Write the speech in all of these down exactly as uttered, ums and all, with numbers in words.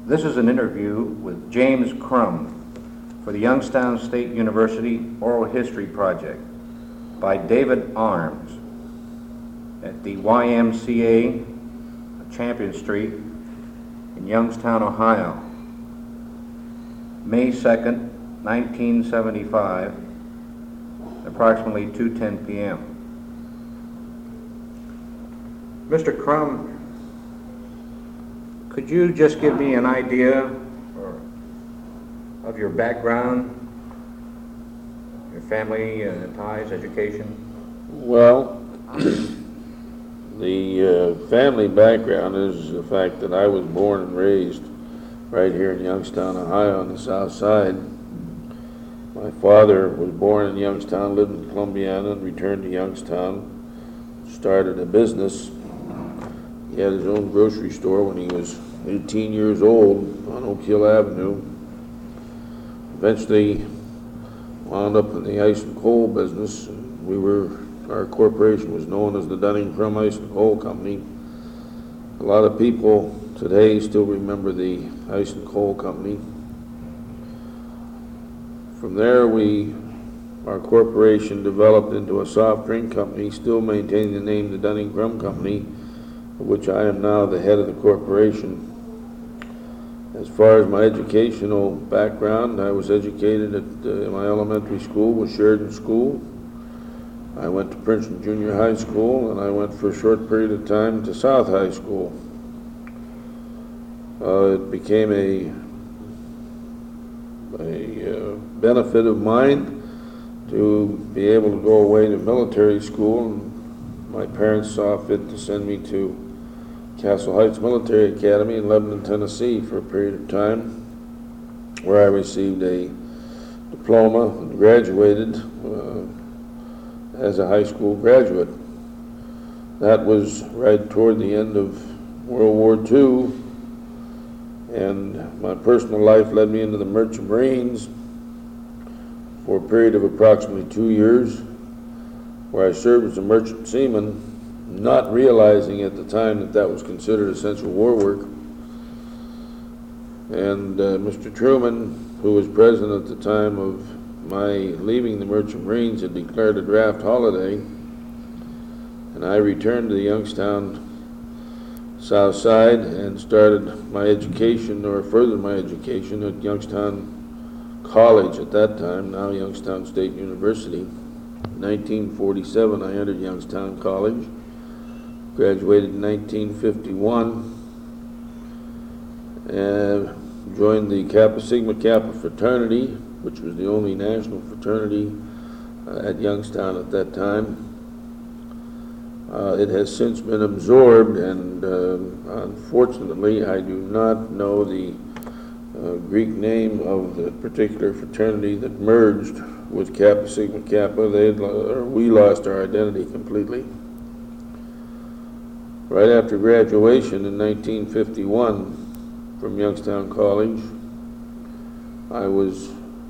This is an interview with James Crum for the Youngstown State University Oral History Project by David Arms at the Y M C A Champion Street in Youngstown, Ohio, May second, nineteen seventy-five, approximately two ten p m Mister Crum, could you just give me an idea or, of your background, your family uh, ties, education? Well, the uh, family background is the fact that I was born and raised right here in Youngstown, Ohio, on the south side. My father was born in Youngstown, lived in Columbiana, and returned to Youngstown, started a business. He had his own grocery store when he was eighteen years old on Oak Hill Avenue. Eventually wound up in the ice and coal business. We were, our corporation was known as the Dunning-Crum Ice and Coal Company. A lot of people today still remember the Ice and Coal Company. From there, we, our corporation developed into a soft drink company, still maintaining the name the Dunning-Crum Company, of which I am now the head of the corporation. As far as my educational background, I was educated at uh, my elementary school was Sheridan School. I went to Princeton Junior High School, and I went for a short period of time to South High School. Uh, it became a, a uh, benefit of mine to be able to go away to military school, and my parents saw fit to send me to Castle Heights Military Academy in Lebanon, Tennessee for a period of time, where I received a diploma and graduated uh, as a high school graduate. That was right toward the end of World War Two, and my personal life led me into the Merchant Marines for a period of approximately two years, where I served as a merchant seaman, not realizing at the time that that was considered essential war work. And uh, Mister Truman, who was president at the time of my leaving the Merchant Marines, had declared a draft holiday, and I returned to the Youngstown South Side and started my education, or furthered my education, at Youngstown College at that time, now Youngstown State University. In nineteen forty-seven, I entered Youngstown College. Graduated in nineteen fifty-one, and joined the Kappa Sigma Kappa fraternity, which was the only national fraternity uh, at Youngstown at that time. Uh, it has since been absorbed, and uh, unfortunately I do not know the uh, Greek name of the particular fraternity that merged with Kappa Sigma Kappa. They had, uh, we lost our identity completely. Right after graduation in nineteen fifty-one from Youngstown College, I was,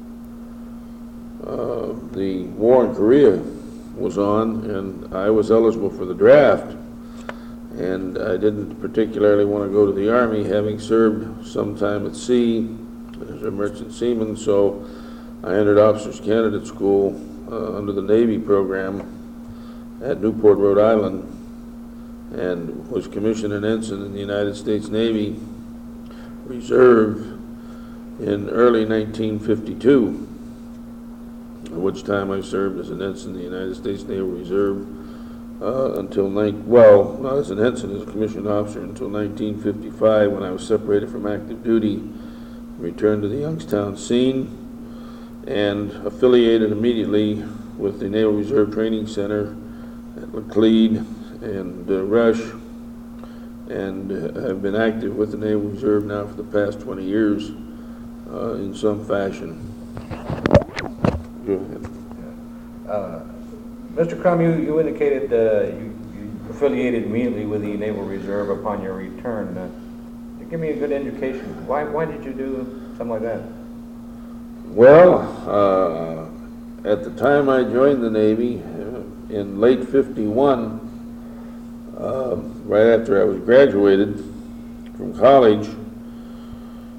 uh, the war in Korea was on, and I was eligible for the draft, and I didn't particularly want to go to the Army, having served some time at sea as a merchant seaman, so I entered Officers Candidate School uh, under the Navy program at Newport, Rhode Island, and was commissioned an ensign in the United States Navy Reserve in early nineteen fifty-two, at which time I served as an ensign in the United States Naval Reserve uh, until, nine, well, not as an ensign, as a commissioned officer until nineteen fifty-five, when I was separated from active duty, returned to the Youngstown scene, and affiliated immediately with the Naval Reserve Training Center at Laclede and uh, Rush, and uh, have been active with the Naval Reserve now for the past twenty years uh, in some fashion. Go ahead. Uh, Mister Crum, you, you indicated uh, you, you affiliated immediately with the Naval Reserve upon your return. Uh, give me a good indication. Why, why did you do something like that? Well, uh, at the time I joined the Navy, uh, in late fifty-one, uh, right after I was graduated from college,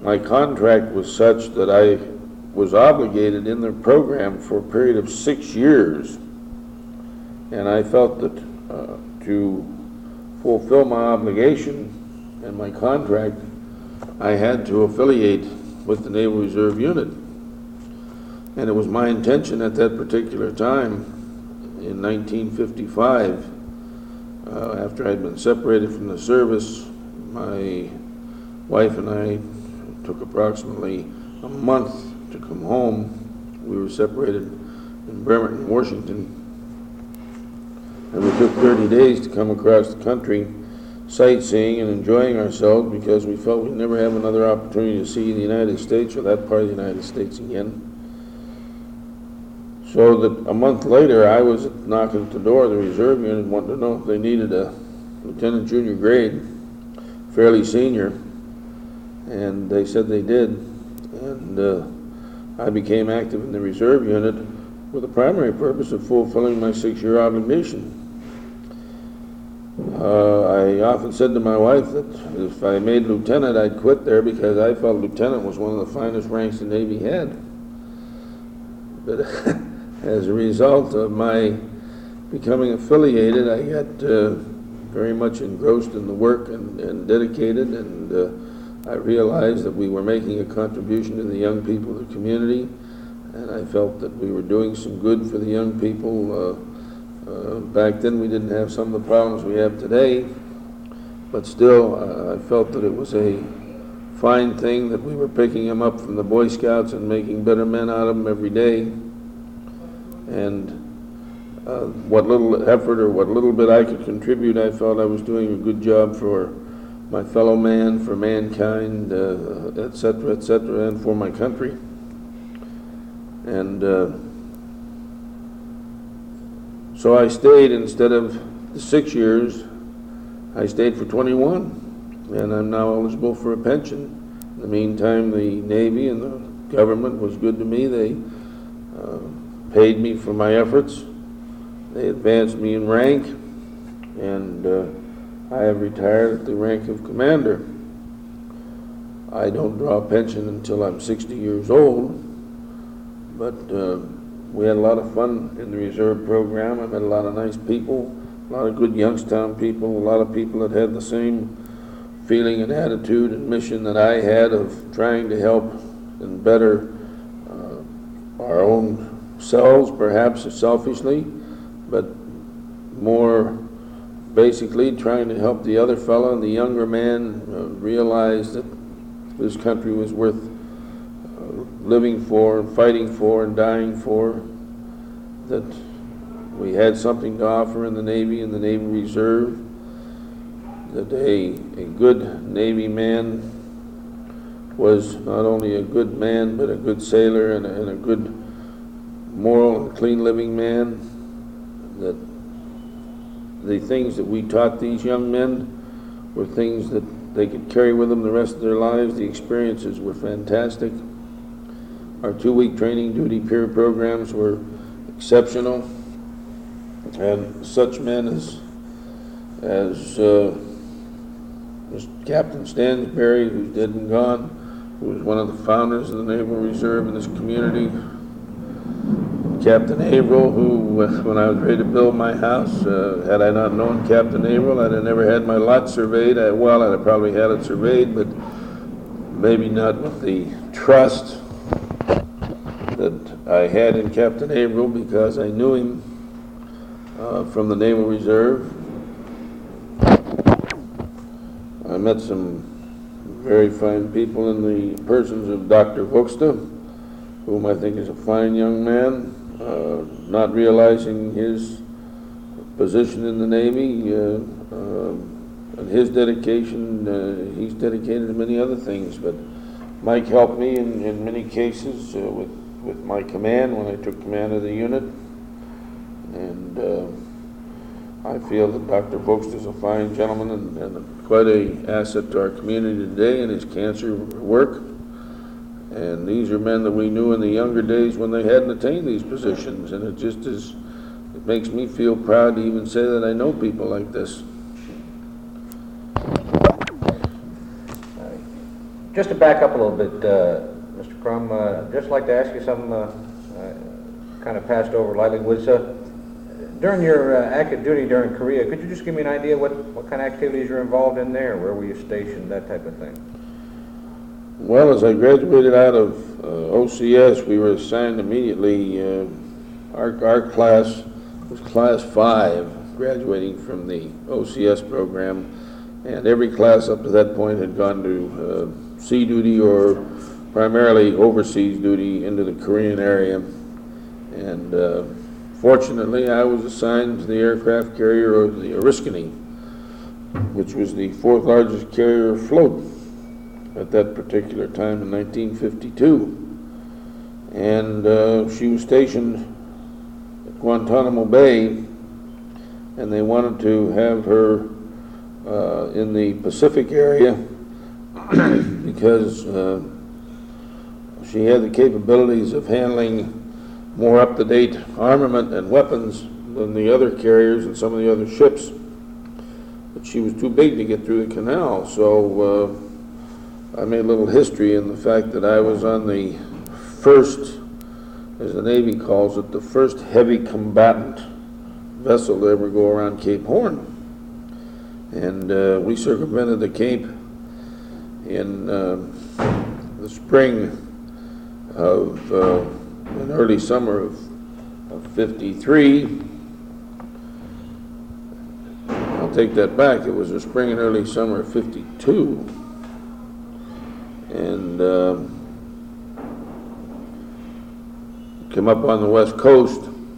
my contract was such that I was obligated in the program for a period of six years. And I felt that uh, to fulfill my obligation and my contract, I had to affiliate with the Naval Reserve Unit. And it was my intention at that particular time, in nineteen fifty-five, uh, after I'd been separated from the service, my wife and I took approximately a month to come home. We were separated in Bremerton, Washington, and we took thirty days to come across the country, sightseeing and enjoying ourselves, because we felt we'd never have another opportunity to see the United States or that part of the United States again. So that a month later, I was knocking at the door of the reserve unit, wanting to know if they needed a lieutenant junior grade, fairly senior, and they said they did. And uh, I became active in the reserve unit with the primary purpose of fulfilling my six-year obligation. Uh, I often said to my wife that if I made lieutenant, I'd quit there, because I felt lieutenant was one of the finest ranks the Navy had. But as a result of my becoming affiliated, I got uh, very much engrossed in the work and, and dedicated, and uh, I realized that we were making a contribution to the young people of the community, and I felt that we were doing some good for the young people. Uh, uh, back then we didn't have some of the problems we have today, but still uh, I felt that it was a fine thing that we were picking them up from the Boy Scouts and making better men out of them every day. And uh, what little effort or what little bit I could contribute, I felt I was doing a good job for my fellow man, for mankind, uh, et cetera, et cetera, and for my country. And uh, so I stayed, instead of the six years, I stayed for twenty-one, and I'm now eligible for a pension. In the meantime, the Navy and the government was good to me. They uh, paid me for my efforts. They advanced me in rank, and uh, I have retired at the rank of commander. I don't draw a pension until I'm sixty years old, but uh, we had a lot of fun in the reserve program. I met a lot of nice people, a lot of good Youngstown people, a lot of people that had the same feeling and attitude and mission that I had of trying to help and better uh, our own selves, perhaps selfishly, but more basically trying to help the other fellow, the younger man, uh, realize that this country was worth uh, living for, and fighting for, and dying for, that we had something to offer in the Navy and the Navy Reserve, that a, a good Navy man was not only a good man, but a good sailor and a, and a good moral and clean living man, that the things that we taught these young men were things that they could carry with them the rest of their lives. The experiences were fantastic. Our two-week training duty peer programs were exceptional, and such men as as uh, as Captain Stansberry, who's dead and gone, who was one of the founders of the Naval Reserve in this community, Captain Averill, who, when I was ready to build my house, uh, had I not known Captain Averill, I'd have never had my lot surveyed. I, well, I'd have probably had it surveyed, but maybe not with the trust that I had in Captain Averill, because I knew him uh, from the Naval Reserve. I met some very fine people in the persons of Doctor Voxta, whom I think is a fine young man. Uh, not realizing his position in the Navy uh, uh, and his dedication, uh, he's dedicated to many other things, but Mike helped me in, in many cases uh, with, with my command when I took command of the unit, and uh, I feel that Doctor Voxt is a fine gentleman and, and quite an asset to our community today in his cancer work. And these are men that we knew in the younger days when they hadn't attained these positions, and it just is, it makes me feel proud to even say that I know people like this. Just to back up a little bit, uh, Mister Crum, uh, just like to ask you something uh, uh, kind of passed over lightly. Was uh, during your uh, active duty during Korea, could you just give me an idea what, what kind of activities you're involved in there? Where were you stationed, that type of thing? Well, as I graduated out of uh, O C S, we were assigned immediately. Uh, our, our class was class five, graduating from the O C S program, and every class up to that point had gone to uh, sea duty or primarily overseas duty into the Korean area. And uh, fortunately, I was assigned to the aircraft carrier of the Oriskany, which was the fourth largest carrier afloat at that particular time in nineteen fifty-two. And uh, she was stationed at Guantanamo Bay, and they wanted to have her uh, in the Pacific area because uh, she had the capabilities of handling more up-to-date armament and weapons than the other carriers and some of the other ships. But she was too big to get through the canal, so uh, I made a little history in the fact that I was on the first, as the Navy calls it, the first heavy combatant vessel to ever go around Cape Horn. And uh, we circumvented the Cape in uh, the spring of, uh, an early summer of, of fifty-three. I'll take that back, it was the spring and early summer of fifty-two. And uh, came up on the west coast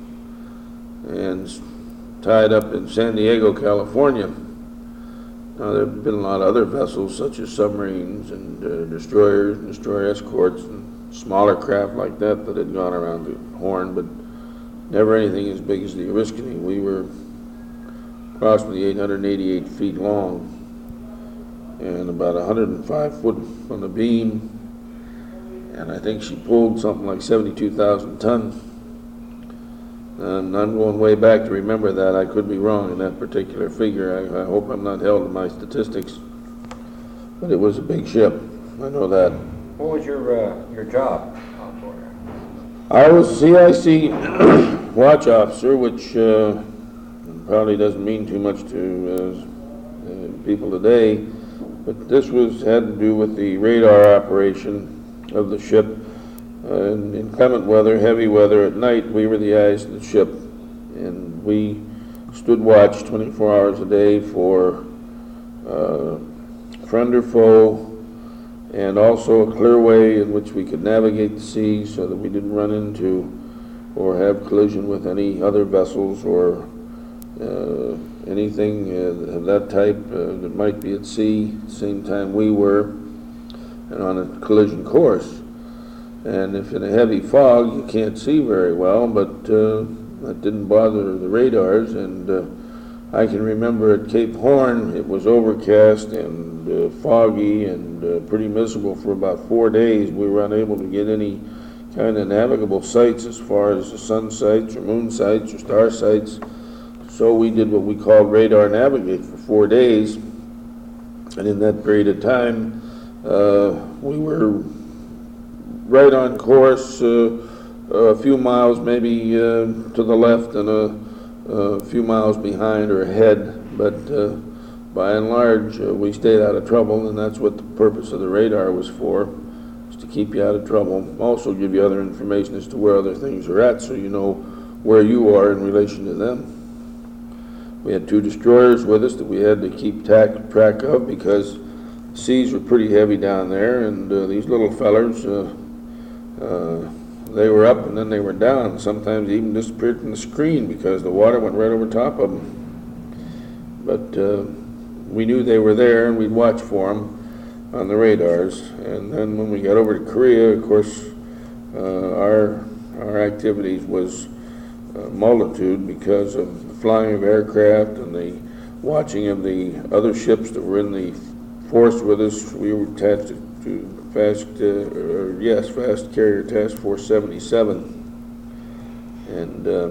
and tied up in San Diego, California. Now, there have been a lot of other vessels, such as submarines and uh, destroyers, and destroyer escorts, and smaller craft like that that had gone around the Horn, but never anything as big as the Oriskany. We were approximately eight hundred eighty-eight feet long and about one hundred five foot on the beam, and I think she pulled something like seventy-two thousand tons. And I'm going way back to remember that. I could be wrong in that particular figure. I, I hope I'm not held to my statistics, but it was a big ship. I know that. What was your uh, your job on board? I was C I C watch officer, which uh, probably doesn't mean too much to uh, uh, people today, but this was had to do with the radar operation of the ship. Uh, in inclement weather, heavy weather, at night, we were the eyes of the ship, and we stood watch twenty-four hours a day for uh, friend or foe, and also a clear way in which we could navigate the sea so that we didn't run into or have collision with any other vessels or uh, anything uh, of that type uh, that might be at sea at the same time we were, and on a collision course. And if in a heavy fog, you can't see very well, but uh, that didn't bother the radars. And uh, I can remember at Cape Horn, it was overcast and uh, foggy and uh, pretty miserable for about four days. We were unable to get any kind of navigable sights as far as the sun sights or moon sights or star sights. So we did what we called radar navigate for four days. And in that period of time, uh, we were right on course, uh, a few miles maybe uh, to the left and a, a few miles behind or ahead, but uh, by and large uh, we stayed out of trouble, and that's what the purpose of the radar was for, was to keep you out of trouble. Also give you other information as to where other things are at so you know where you are in relation to them. We had two destroyers with us that we had to keep tack, track of because the seas were pretty heavy down there, and uh, these little fellers uh, Uh, they were up and then they were down. Sometimes they even disappeared from the screen because the water went right over top of them. But uh, we knew they were there, and we'd watch for them on the radars. And then when we got over to Korea, of course, uh, our our activities was uh, multitude because of the flying of aircraft and the watching of the other ships that were in the force with us. We were attached to, to Fast, uh, or yes, Fast Carrier Task Force seventy-seven. And uh,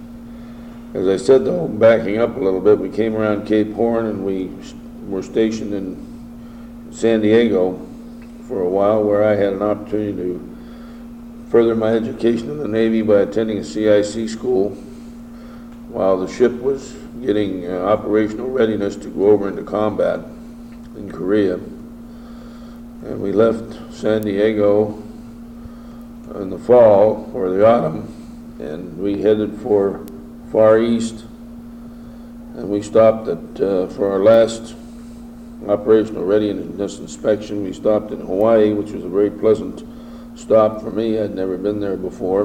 as I said, though, backing up a little bit, we came around Cape Horn and we were stationed in San Diego for a while, where I had an opportunity to further my education in the Navy by attending a C I C school while the ship was getting uh, operational readiness to go over into combat in Korea. And we left San Diego in the fall or the autumn, and we headed for Far East, and we stopped at, uh, for our last operational readiness inspection, we stopped in Hawaii, which was a very pleasant stop for me. I'd never been there before.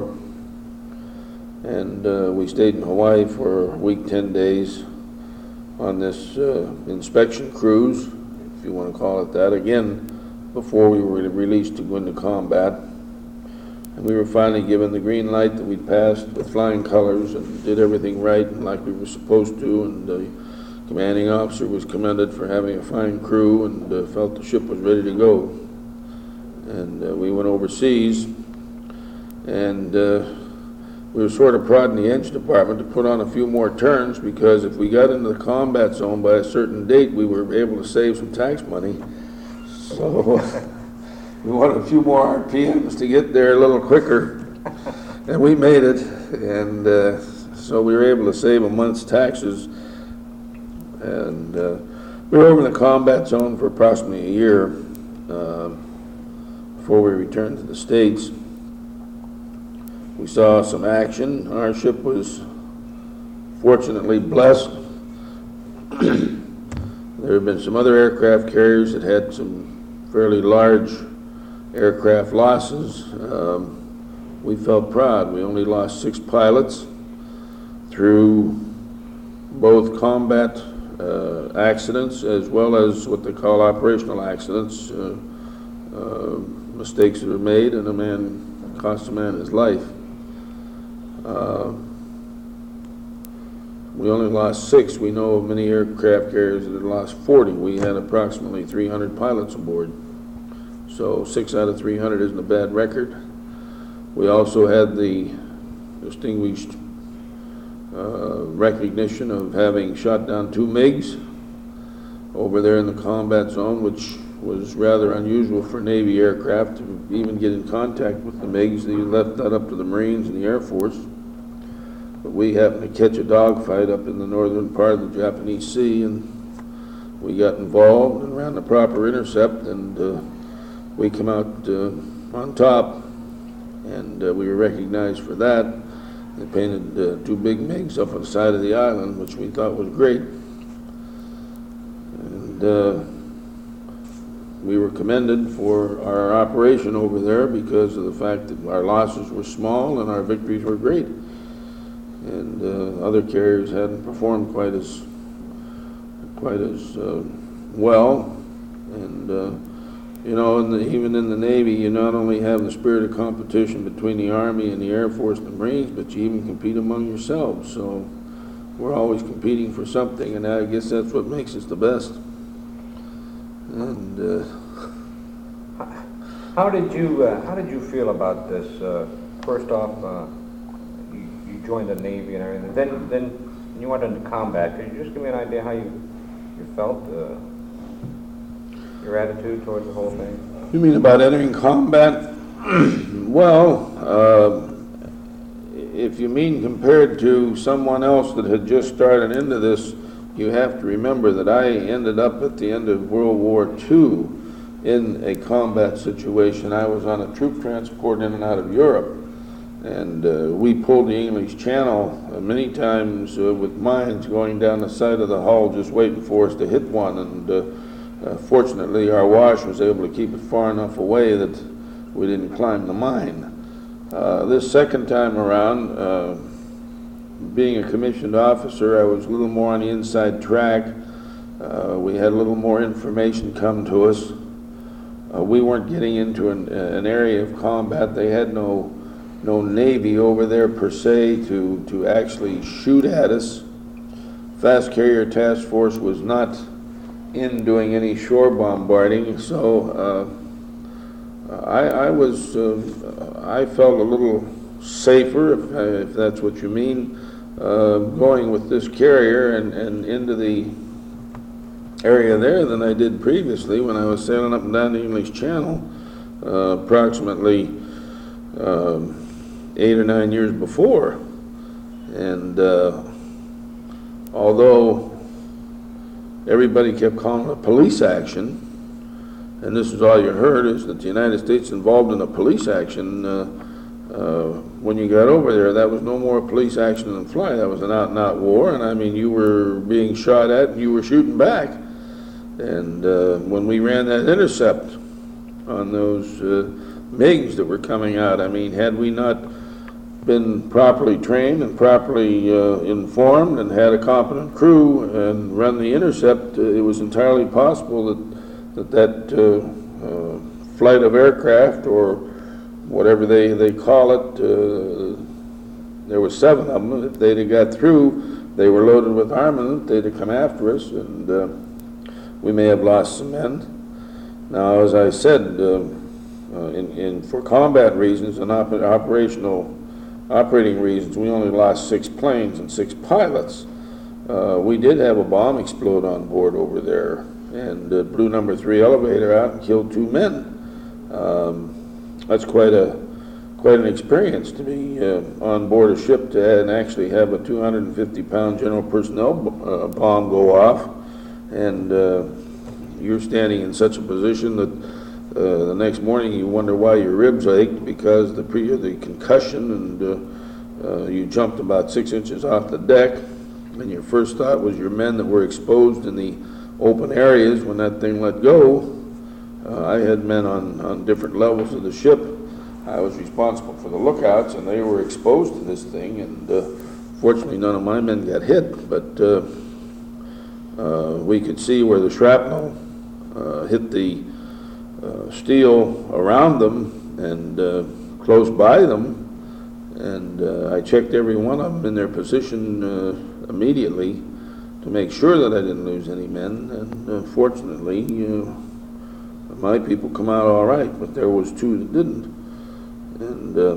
And uh, we stayed in Hawaii for a week, ten days on this uh, inspection cruise, if you want to call it that, again, before we were released to go into combat. And we were finally given the green light that we'd passed with flying colors and did everything right and like we were supposed to, and the commanding officer was commended for having a fine crew and uh, felt the ship was ready to go. And uh, we went overseas, and uh, we were sort of prodding the engine department to put on a few more turns, because if we got into the combat zone by a certain date, we were able to save some tax money. So we wanted a few more R P Ms to get there a little quicker, and we made it. And uh, so we were able to save a month's taxes. And uh, we were over in the combat zone for approximately a year uh, before we returned to the States. We saw some action. Our ship was fortunately blessed. There have been some other aircraft carriers that had some fairly large aircraft losses. Um, we felt proud. We only lost six pilots through both combat uh, accidents as well as what they call operational accidents, uh, uh, mistakes that are made, and a man cost a man his life. Uh, we only lost six. We know of many aircraft carriers that had lost forty. We had approximately three hundred pilots aboard. So six out of three hundred isn't a bad record. We also had the distinguished uh, recognition of having shot down two MiGs over there in the combat zone, which was rather unusual for Navy aircraft to even get in contact with the MiGs. They left that up to the Marines and the Air Force. But we happened to catch a dogfight up in the northern part of the Japanese Sea, and we got involved and ran the proper intercept, and uh, we come out uh, on top, and uh, we were recognized for that. They painted uh, two big MiGs up on the side of the island, which we thought was great. And uh, we were commended for our operation over there because of the fact that our losses were small and our victories were great. And uh, other carriers hadn't performed quite as quite as uh, well. And uh, you know, in the, even in the Navy, you not only have the spirit of competition between the Army and the Air Force and the Marines, but you even compete among yourselves. So we're always competing for something, and I guess that's what makes us the best. And uh, how did you uh, how did you feel about this? Uh, first off, uh, you, you joined the Navy and everything. Then then you went into combat. Could you just give me an idea how you you felt? Uh, Your attitude towards the whole thing? You mean about entering combat? Well, uh, if you mean compared to someone else that had just started into this, you have to remember that I ended up at the end of World War Two in a combat situation. I was on a troop transport in and out of Europe, and uh, we pulled the English Channel uh, many times uh, with mines going down the side of the hull, just waiting for us to hit one. And uh, Uh, fortunately, our wash was able to keep it far enough away that we didn't climb the mine. Uh, this second time around, uh, being a commissioned officer, I was a little more on the inside track. Uh, we had a little more information come to us. Uh, we weren't getting into an, an area of combat. They had no no Navy over there per se to, to actually shoot at us. Fast Carrier Task Force was not in doing any shore bombarding, so uh, I, I was, uh, I felt a little safer, if, if that's what you mean, uh, going with this carrier and, and into the area there than I did previously when I was sailing up and down the English Channel uh, approximately um, eight or nine years before. And uh, although everybody kept calling it a police action, and this is all you heard, is that the United States involved in a police action, uh, uh, when you got over there, that was no more police action than fly. That was an out-and-out war, and I mean, you were being shot at and you were shooting back. And uh, when we ran that intercept on those uh, MiGs that were coming out, I mean, had we not been properly trained and properly uh, informed and had a competent crew and run the intercept, uh, it was entirely possible that that, that uh, uh, flight of aircraft, or whatever they, they call it, uh, there were seven of them. If they'd have got through, they were loaded with armament, they'd have come after us, and uh, we may have lost some men. Now, as I said, uh, uh, in, in, for combat reasons and op operational operating reasons, we only lost six planes and six pilots. Uh, we did have a bomb explode on board over there, and uh, blew number three elevator out and killed two men. Um, that's quite a quite an experience to be uh, on board a ship to and actually have a two hundred fifty pound general personnel uh, bomb go off, and uh, you're standing in such a position that uh, the next morning you wonder why your ribs ached, because the pre the concussion, and uh, uh, you jumped about six inches off the deck, and your first thought was your men that were exposed in the open areas when that thing let go. Uh, I had men on, on different levels of the ship. I was responsible for the lookouts, and they were exposed to this thing, and uh, fortunately none of my men got hit, but uh, uh, we could see where the shrapnel uh, hit the uh, steel around them and uh, close by them, and uh, I checked every one of them in their position uh, immediately to make sure that I didn't lose any men, and uh, fortunately, uh, my people come out all right, but there was two that didn't. And uh,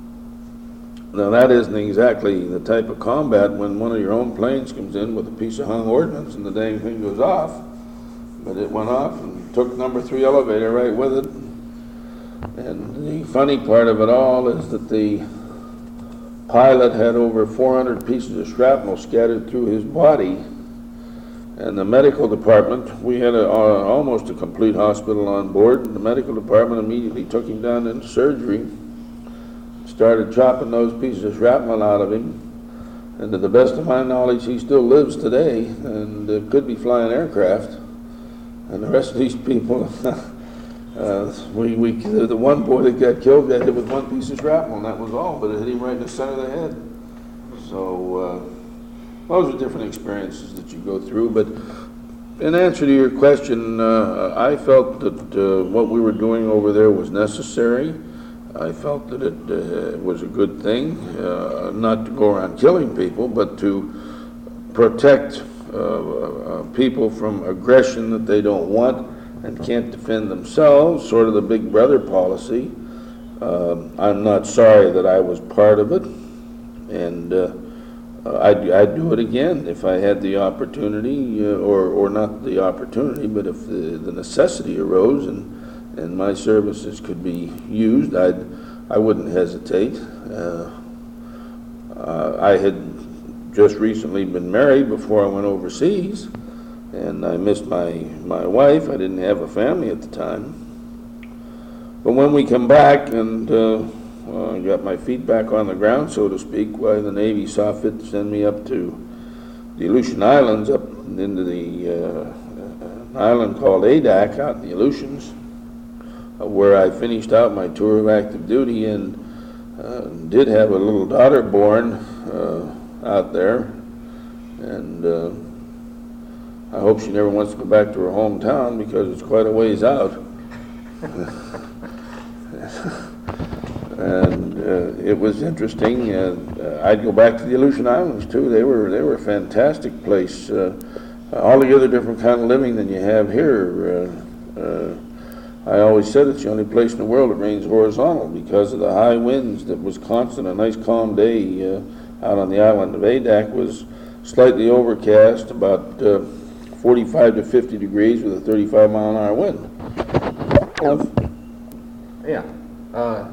now that isn't exactly the type of combat when one of your own planes comes in with a piece of hung ordnance and the dang thing goes off, but it went off and took number three elevator right with it. And the funny part of it all is that the pilot had over four hundred pieces of shrapnel scattered through his body, and the medical department, we had a, uh, almost a complete hospital on board, and the medical department immediately took him down into surgery, started chopping those pieces of shrapnel out of him, and to the best of my knowledge, he still lives today and uh, could be flying aircraft. And the rest of these people, Uh, we, we, the one boy that got killed got hit with one piece of shrapnel, and that was all, but it hit him right in the center of the head. So, uh, those are different experiences that you go through, but in answer to your question, uh, I felt that uh, what we were doing over there was necessary. I felt that it uh, was a good thing, uh, not to go around killing people, but to protect uh, uh, people from aggression that they don't want and can't defend themselves, sort of the big brother policy. Um, I'm not sorry that I was part of it, and uh, I'd, I'd do it again if I had the opportunity, uh, or, or not the opportunity, but if the, the necessity arose and, and my services could be used, I'd, I wouldn't hesitate. Uh, uh, I had just recently been married before I went overseas, and I missed my, my wife. I didn't have a family at the time. But when we come back and uh, well, I got my feet back on the ground, so to speak, why the Navy saw fit to send me up to the Aleutian Islands, up into the uh, an island called Adak out in the Aleutians, uh, where I finished out my tour of active duty and uh, did have a little daughter born uh, out there. And uh, I hope she never wants to go back to her hometown because it's quite a ways out. And uh, it was interesting. And uh, I'd go back to the Aleutian Islands too. They were they were a fantastic place. Uh, altogether different kind of living than you have here. Uh, uh, I always said it's the only place in the world that rains horizontal because of the high winds that was constant. A nice calm day uh, out on the island of Adak was slightly overcast, about uh, forty-five to fifty degrees with a thirty-five mile an hour wind. Yeah. Uh,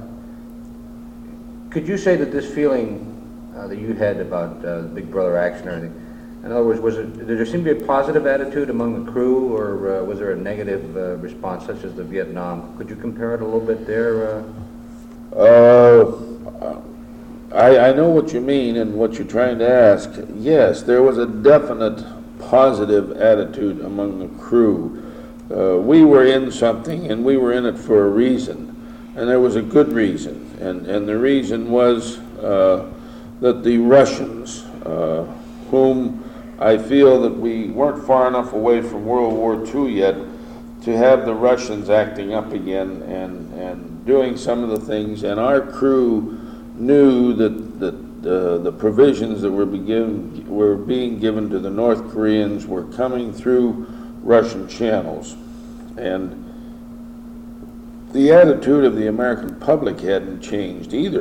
could you say that this feeling uh, that you had about uh, Big Brother action or anything, in other words, was it, did there seem to be a positive attitude among the crew, or uh, was there a negative uh, response, such as the Vietnam? Could you compare it a little bit there? Uh? Uh, I, I know what you mean and what you're trying to ask. Yes, there was a definite positive attitude among the crew. Uh, we were in something, and we were in it for a reason, and there was a good reason, and, and the reason was uh, that the Russians, uh, whom I feel that we weren't far enough away from World War Two yet to have the Russians acting up again and, and doing some of the things, and our crew knew that, that uh, the provisions that were, begin, were being given to the North Koreans were coming through Russian channels. And the attitude of the American public hadn't changed either.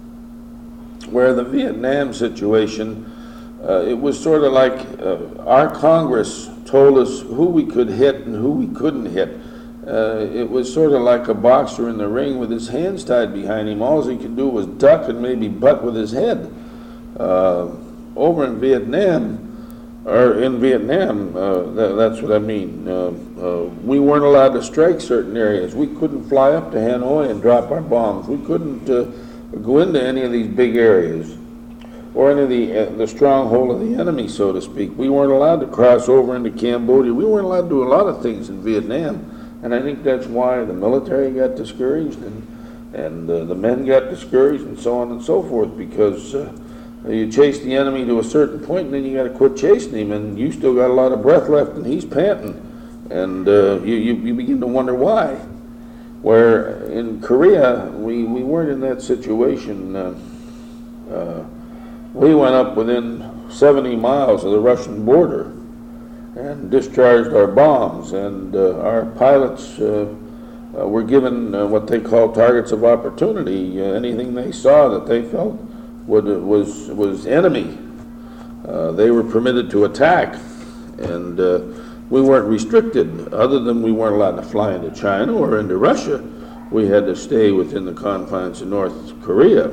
Where the Vietnam situation, uh, it was sort of like uh, our Congress told us who we could hit and who we couldn't hit. Uh, it was sort of like a boxer in the ring with his hands tied behind him. All he could do was duck and maybe butt with his head. Uh, over in Vietnam, or in Vietnam, uh, that, that's what I mean. Uh, uh, we weren't allowed to strike certain areas. We couldn't fly up to Hanoi and drop our bombs. We couldn't uh, go into any of these big areas, or any of the, uh, the stronghold of the enemy, so to speak. We weren't allowed to cross over into Cambodia. We weren't allowed to do a lot of things in Vietnam. And I think that's why the military got discouraged, and, and uh, the men got discouraged, and so on and so forth, because uh, you chase the enemy to a certain point, and then you got to quit chasing him, and you still got a lot of breath left, and he's panting, and uh, you, you, you begin to wonder why. Where in Korea, we, we weren't in that situation. Uh, uh, we went up within seventy miles of the Russian border and discharged our bombs, and uh, our pilots uh, uh, were given uh, what they call targets of opportunity. Uh, anything they saw that they felt would, uh, was, was enemy, uh, they were permitted to attack, and uh, we weren't restricted, other than we weren't allowed to fly into China or into Russia. We had to stay within the confines of North Korea,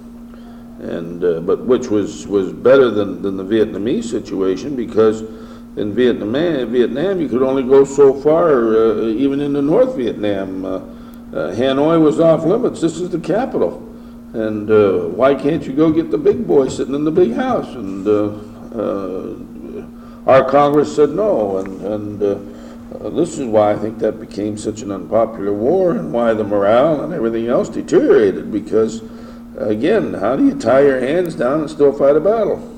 and uh, but which was, was better than, than the Vietnamese situation, because in Vietnam, Vietnam, you could only go so far, uh, even into North Vietnam. Uh, uh, Hanoi was off limits. This is the capital. And uh, why can't you go get the big boy sitting in the big house? And uh, uh, our Congress said no. And, and uh, uh, this is why I think that became such an unpopular war, and why the morale and everything else deteriorated. Because, again, how do you tie your hands down and still fight a battle?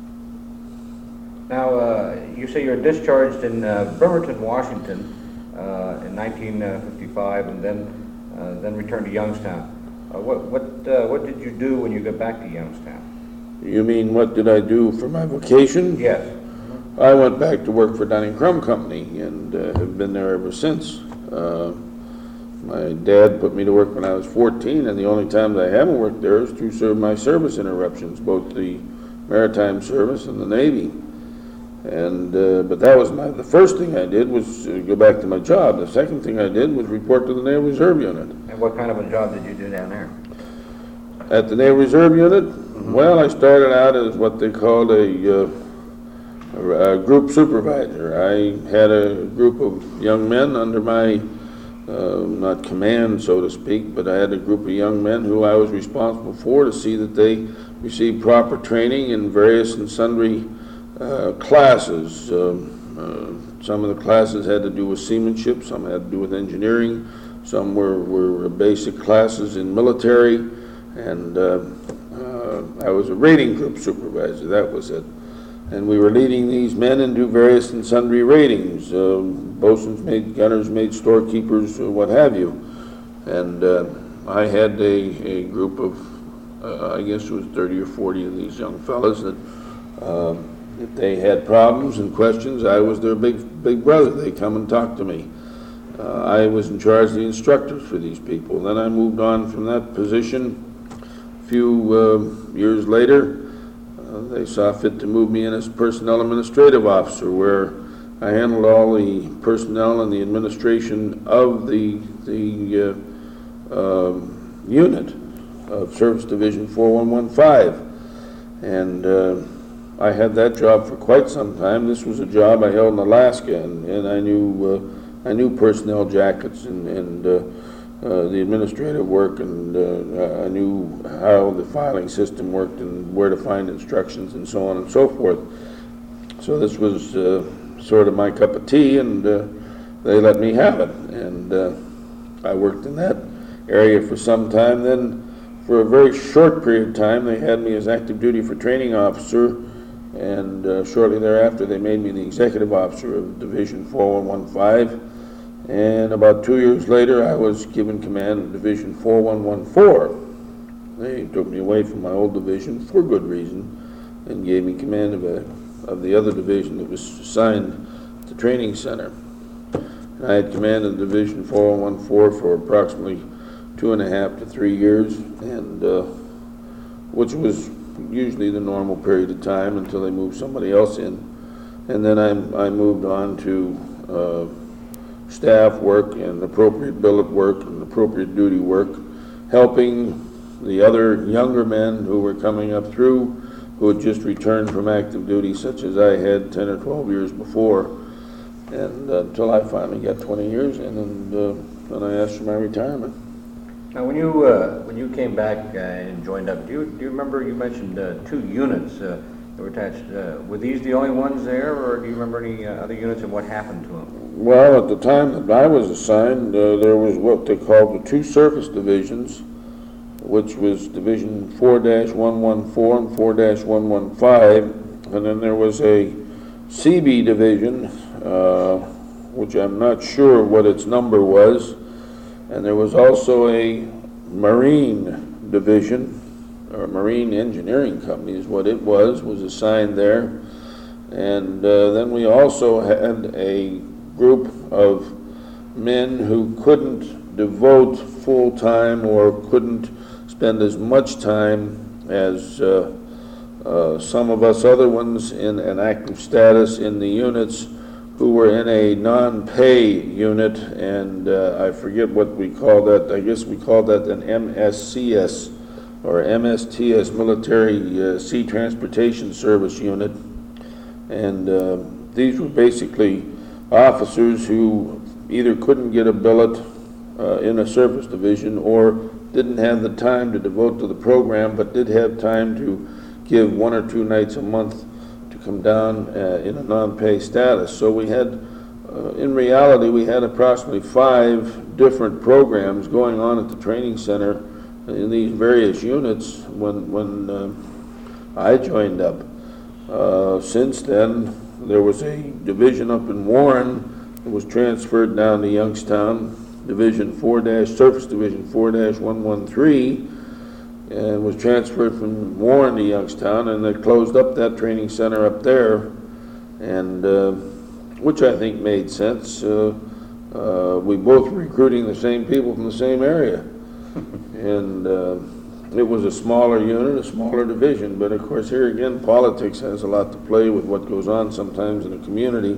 Now, uh, you say you were discharged in uh, Bremerton, Washington, uh, in nineteen fifty-five, and then uh, then returned to Youngstown. Uh, what what uh, what did you do when you got back to Youngstown? You mean what did I do for my vacation? Yes. I went back to work for Dunning Crum Company, and uh, have been there ever since. Uh, my dad put me to work when I was fourteen, and the only times I haven't worked there is to serve my service interruptions, both the Maritime Service and the Navy. And uh, but that was my, the first thing I did was uh, go back to my job. The second thing I did was report to the Naval Reserve Unit. And what kind of a job did you do down there? At the Naval Reserve Unit, mm-hmm. Well, I started out as what they called a, uh, a, a group supervisor. I had a group of young men under my, uh, not command, so to speak, but I had a group of young men who I was responsible for to see that they received proper training in various and sundry Uh, classes. Um, uh, some of the classes had to do with seamanship, some had to do with engineering, some were, were basic classes in military, and uh, uh, I was a rating group supervisor, that was it. And we were leading these men into various and sundry ratings, uh, boatswain's mate, gunner's mate, storekeepers, uh, what have you. And uh, I had a, a group of, uh, I guess it was thirty or forty of these young fellas that uh, if they had problems and questions, I was their big big brother. They come and talk to me. Uh, I was in charge of the instructors for these people. Then I moved on from that position. A few uh, years later, uh, they saw fit to move me in as personnel administrative officer, where I handled all the personnel and the administration of the, the uh, um, unit of Service Division four one one five. And uh, I had that job for quite some time. This was a job I held in Alaska, and, and I knew uh, I knew personnel jackets and, and uh, uh, the administrative work, and uh, I knew how the filing system worked and where to find instructions and so on and so forth. So this was uh, sort of my cup of tea, and uh, they let me have it. And uh, I worked in that area for some time. Then for a very short period of time, they had me as active duty for training officer, and uh, shortly thereafter they made me the executive officer of Division four one one five. And about two years later, I was given command of Division four one one four. They took me away from my old division for good reason and gave me command of, a, of the other division that was assigned to the training center. And I had command of Division four one one four for approximately two and a half to three years, and uh, which was usually the normal period of time until they moved somebody else in. And then I, I moved on to uh, staff work and appropriate billet work and appropriate duty work, helping the other younger men who were coming up through, who had just returned from active duty, such as I had ten or twelve years before, and uh, until I finally got twenty years in, and uh, then I asked for my retirement. Now, when you uh, when you came back uh, and joined up, do you do you remember you mentioned uh, two units uh, that were attached? Uh, were these the only ones there, or do you remember any uh, other units and what happened to them? Well, at the time that I was assigned, uh, there was what they called the two surface divisions, which was Division four one one four and four one one five, and then there was a C B division, uh, which I'm not sure what its number was, and there was also a Marine division, or Marine Engineering Company is what it was, was assigned there. And uh, then we also had a group of men who couldn't devote full time or couldn't spend as much time as uh, uh, some of us other ones in an active status in the units, who were in a non-pay unit, and uh, I forget what we call that. I guess we call that an M S C S or M S T S, Military uh, Sea Transportation Service unit. And uh, these were basically officers who either couldn't get a billet uh, in a service division or didn't have the time to devote to the program, but did have time to give one or two nights a month to come down uh, in a non-pay status. So we had, uh, in reality, we had approximately five different programs going on at the training center in these various units when, when uh, I joined up. Uh, since then, there was a division up in Warren that was transferred down to Youngstown, Division four dash, Surface Division four dash one one three, and was transferred from Warren to Youngstown, and they closed up that training center up there, and uh, which I think made sense. Uh, uh, we both were recruiting the same people from the same area, and uh, it was a smaller unit, a smaller division, but of course here again politics has a lot to play with what goes on sometimes in a community.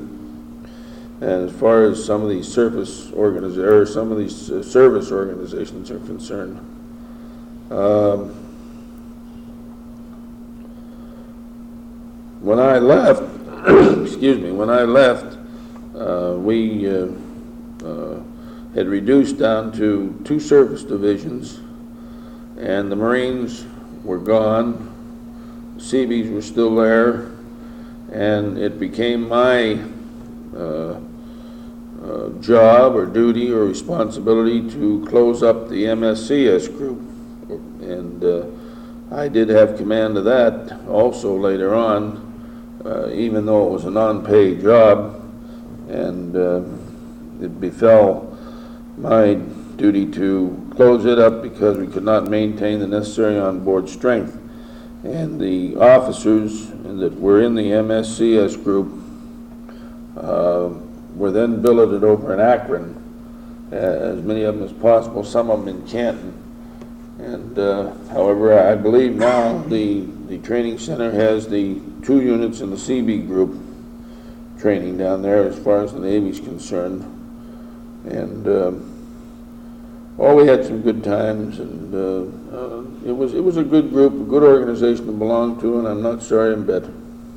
And as far as some of these surface organiz or some of these uh, service organizations are concerned, um, when I left, excuse me, when I left, uh, we uh, uh, had reduced down to two service divisions, and the Marines were gone, the C Bs were still there, and it became my uh, uh, job or duty or responsibility to close up the M S C S group. And uh, I did have command of that also later on, uh, even though it was a non-paid job, and uh, it befell my duty to close it up because we could not maintain the necessary onboard strength. And the officers that were in the M S C S group uh, were then billeted over in Akron, uh, as many of them as possible, some of them in Canton. And uh, however, I believe now the, the training center has the two units in the C B group training down there as far as the Navy's concerned. And um, oh, we had some good times, and uh, uh, it was it was a good group, a good organization to belong to, and I'm not sorry I'm bit.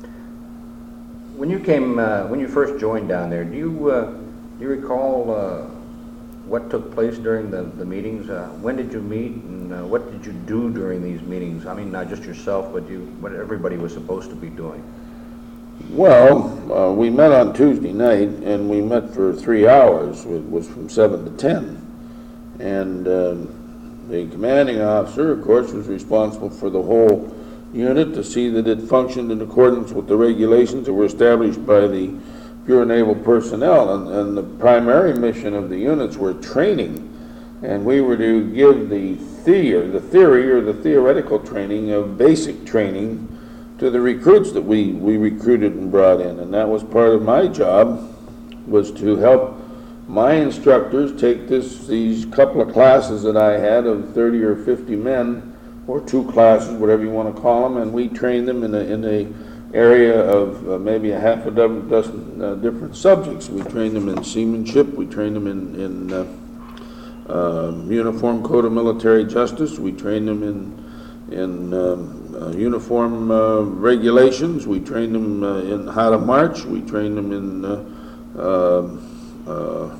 When you came, uh, when you first joined down there, do you uh, do you recall uh, what took place during the, the meetings? Uh, when did you meet, and uh, what did you do during these meetings? I mean, not just yourself, but you, what everybody was supposed to be doing. Well, uh, we met on Tuesday night, and we met for three hours. It was from seven to ten. And um, the commanding officer, of course, was responsible for the whole unit to see that it functioned in accordance with the regulations that were established by the Bureau of Naval Personnel. And, and the primary mission of the units were training. And we were to give the theory, the theory or the theoretical training of basic training to the recruits that we, we recruited and brought in. And that was part of my job, was to help my instructors take this, these couple of classes that I had of thirty or fifty men, or two classes, whatever you want to call them, and we trained them in a, in a area of uh, maybe a half a dozen, dozen uh, different subjects. We trained them in seamanship, we trained them in, in uh, uh, Uniform Code of Military Justice, we trained them in, in um, uh, uniform uh, regulations, we trained them uh, in how to march, we trained them in uh, uh, uh,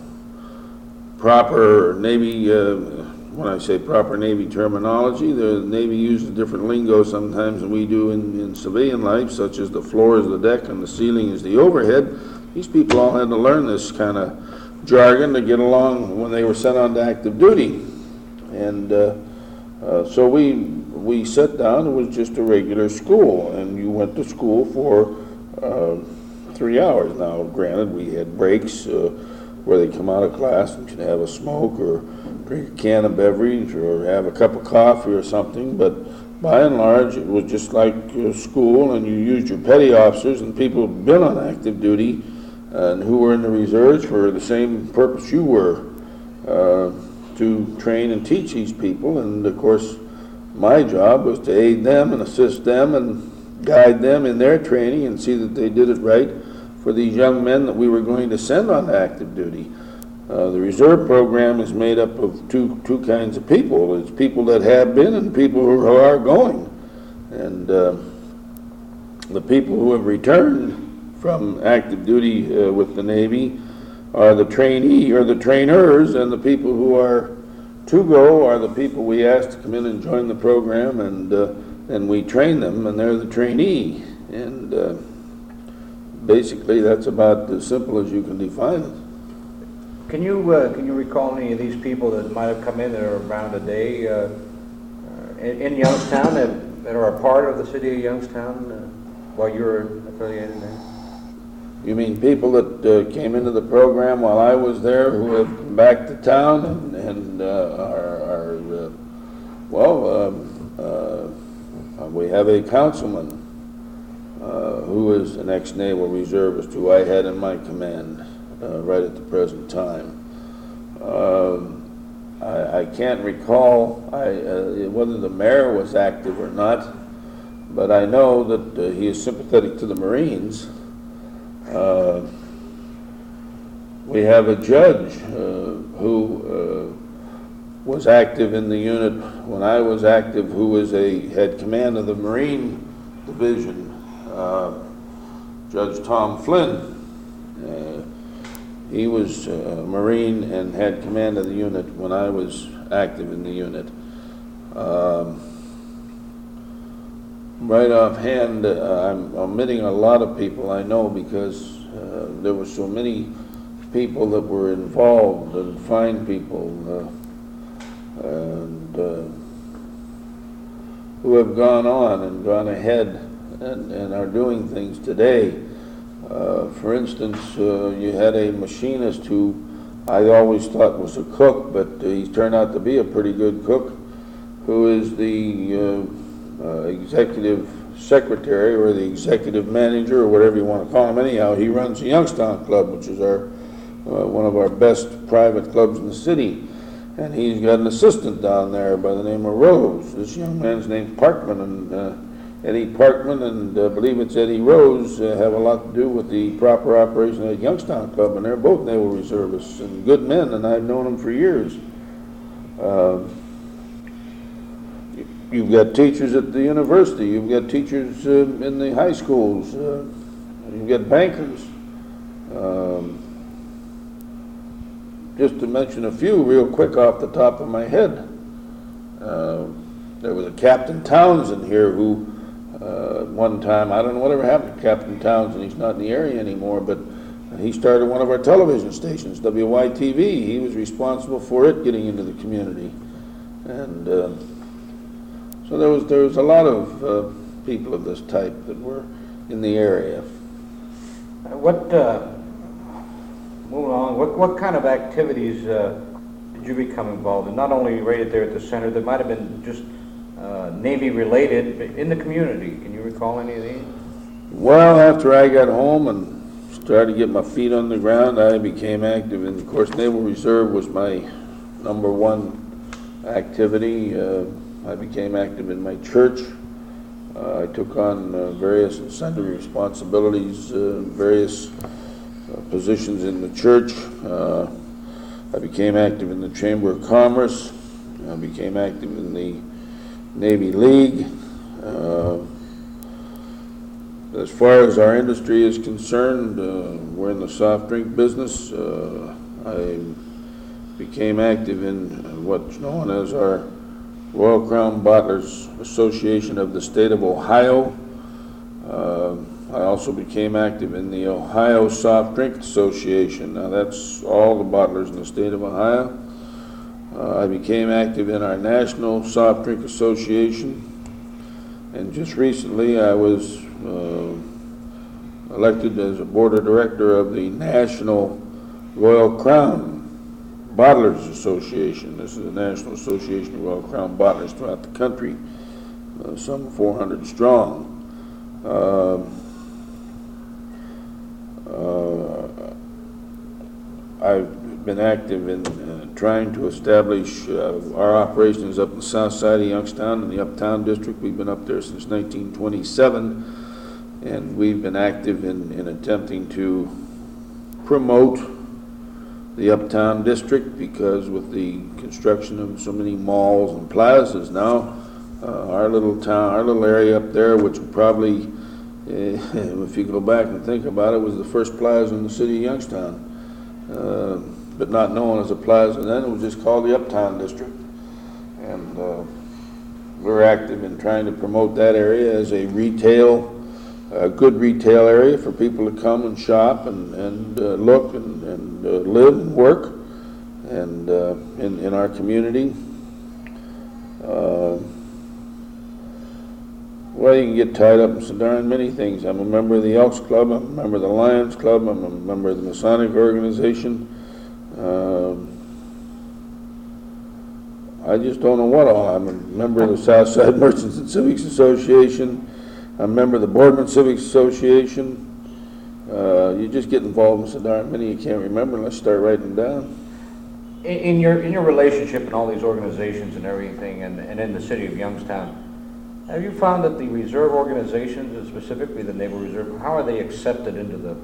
proper Navy, uh, when I say proper Navy terminology, the Navy uses different lingo sometimes than we do in, in civilian life, such as the floor is the deck and the ceiling is the overhead. These people all had to learn this kind of jargon to get along when they were sent on to active duty. And uh, uh, so we, we sat down, it was just a regular school, and you went to school for uh, three hours. Now, granted, we had breaks uh, where they come out of class and could have a smoke or drink a can of beverage or have a cup of coffee or something, but by and large it was just like uh, school, and you used your petty officers and people who'd been on active duty and who were in the reserves for the same purpose you were, uh, to train and teach these people. And of course my job was to aid them and assist them and guide them in their training and see that they did it right for these young men that we were going to send on active duty. Uh, the reserve program is made up of two two kinds of people. It's people that have been and people who are going. And uh, the people who have returned from active duty uh, with the Navy are the trainee or the trainers, and the people who are to go are the people we ask to come in and join the program, and uh, and we train them, and they're the trainee. And uh, basically that's about as simple as you can define it. Can you uh, can you recall any of these people that might have come in that are around today uh, uh, in, in Youngstown that, that are a part of the city of Youngstown uh, while you were affiliated there? You mean people that uh, came into the program while I was there who have come back to town and, and uh, are, are uh, well, um, uh, we have a councilman uh, who is an ex-naval reservist who I had in my command uh, right at the present time. Um, I, I can't recall I, uh, whether the mayor was active or not, but I know that uh, he is sympathetic to the Marines. Uh, we have a judge uh, who uh, was active in the unit when I was active, who was a had command of the Marine Division, uh, Judge Tom Flynn. Uh, he was a Marine and had command of the unit when I was active in the unit. Um, Right offhand, uh, I'm omitting a lot of people I know because uh, there were so many people that were involved, and fine people, uh, and uh, who have gone on and gone ahead and, and are doing things today. Uh, for instance, uh, you had a machinist who I always thought was a cook, but uh, he's turned out to be a pretty good cook, who is the uh, Uh, executive secretary or the executive manager or whatever you want to call him. Anyhow, he runs the Youngstown Club, which is our uh, one of our best private clubs in the city, and he's got an assistant down there by the name of Rose. This young man's named Parkman, and uh, Eddie Parkman and I believe it's Eddie Rose uh, have a lot to do with the proper operation of the Youngstown Club, and they're both Naval Reservists and good men, and I've known them for years. Uh, you've got teachers at the university, you've got teachers uh, in the high schools, uh, you've got bankers. Um, just to mention a few real quick off the top of my head. Uh, there was a Captain Townsend here who Uh, one time, I don't know whatever happened to Captain Townsend, he's not in the area anymore, but he started one of our television stations, W Y T V. He was responsible for it getting into the community. And uh, so there was, there was a lot of uh, people of this type that were in the area. What, uh, moving on, what, what kind of activities uh, did you become involved in? Not only right there at the center, that might have been just Uh, Navy related, but in the community. Can you recall any of these? Well, after I got home and started to get my feet on the ground, I became active. And of course, Naval Reserve was my number one activity. Uh, I became active in my church. Uh, I took on uh, various and sundry responsibilities, uh, various uh, positions in the church. Uh, I became active in the Chamber of Commerce. I became active in the Navy League. Uh, as far as our industry is concerned, uh, we're in the soft drink business. Uh, I became active in what's known as our Royal Crown Bottlers Association of the state of Ohio. Uh, I also became active in the Ohio Soft Drink Association. Now that's all the bottlers in the state of Ohio. Uh, I became active in our National Soft Drink Association, and just recently I was uh, elected as a board of director of the National Royal Crown Bottlers Association. This is the National Association of Royal Crown Bottlers throughout the country, uh, some four hundred strong. Uh, uh, I've been active in uh, trying to establish uh, our operations up in the south side of Youngstown in the Uptown District. We've been up there since nineteen twenty-seven, and we've been active in, in attempting to promote the Uptown District, because with the construction of so many malls and plazas now, uh, our little town, our little area up there, which probably, uh, if you go back and think about it, was the first plaza in the city of Youngstown. Uh, but not known as a plaza then, it was just called the Uptown District. And uh, we're active in trying to promote that area as a retail, a good retail area for people to come and shop and, and uh, look and, and uh, live and work and uh, in, in our community. Uh, well, you can get tied up in so darn many things. I'm a member of the Elks Club, I'm a member of the Lions Club, I'm a member of the Masonic Organization. Um, I just don't know what all. I'm a member of the Southside Merchants and Civics Association. I'm a member of the Boardman Civics Association. Uh, you just get involved in so darn many you can't remember unless you start writing them down. In, in your in your relationship in all these organizations and everything, and, and in the city of Youngstown, have you found that the reserve organizations, and specifically the Naval Reserve, how are they accepted into the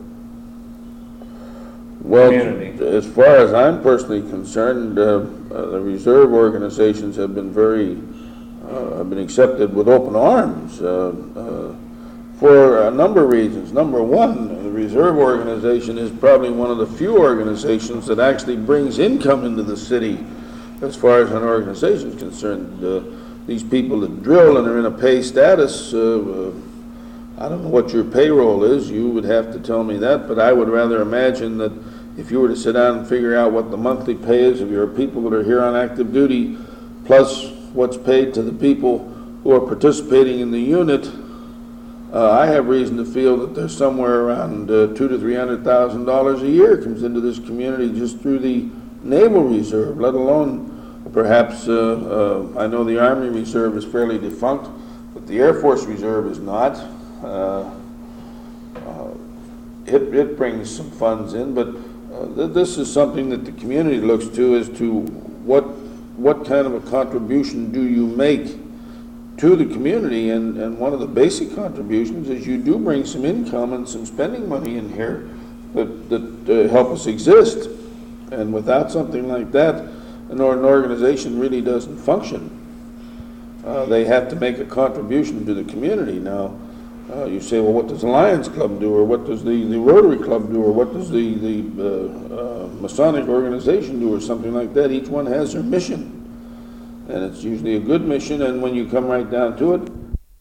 Well, community? As far as I'm personally concerned, uh, uh, the reserve organizations have been very, uh, have been accepted with open arms uh, uh, for a number of reasons. Number one, the reserve organization is probably one of the few organizations that actually brings income into the city as far as an organization is concerned. Uh, these people that drill and are in a pay status, uh, uh, I don't know what your payroll is, you would have to tell me that, but I would rather imagine that if you were to sit down and figure out what the monthly pay is of your people that are here on active duty, plus what's paid to the people who are participating in the unit, uh, I have reason to feel that there's somewhere around uh, two to three hundred thousand dollars a year comes into this community just through the Naval Reserve, let alone perhaps, uh, uh, I know the Army Reserve is fairly defunct, but the Air Force Reserve is not. Uh, uh, it, it brings some funds in, but uh, th this is something that the community looks to as to what what kind of a contribution do you make to the community, and, and one of the basic contributions is you do bring some income and some spending money in here that, that uh, help us exist. And without something like that, an, or- an organization really doesn't function. Uh, they have to make a contribution to the community. Now, uh, you say, well, what does the Lions Club do, or what does the, the Rotary Club do, or what does the, the uh, uh, Masonic organization do, or something like that. Each one has their mission. And it's usually a good mission, and when you come right down to it.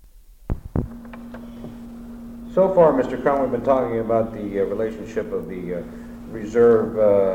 So far, Mister Crum, we've been talking about the uh, relationship of the uh, reserve,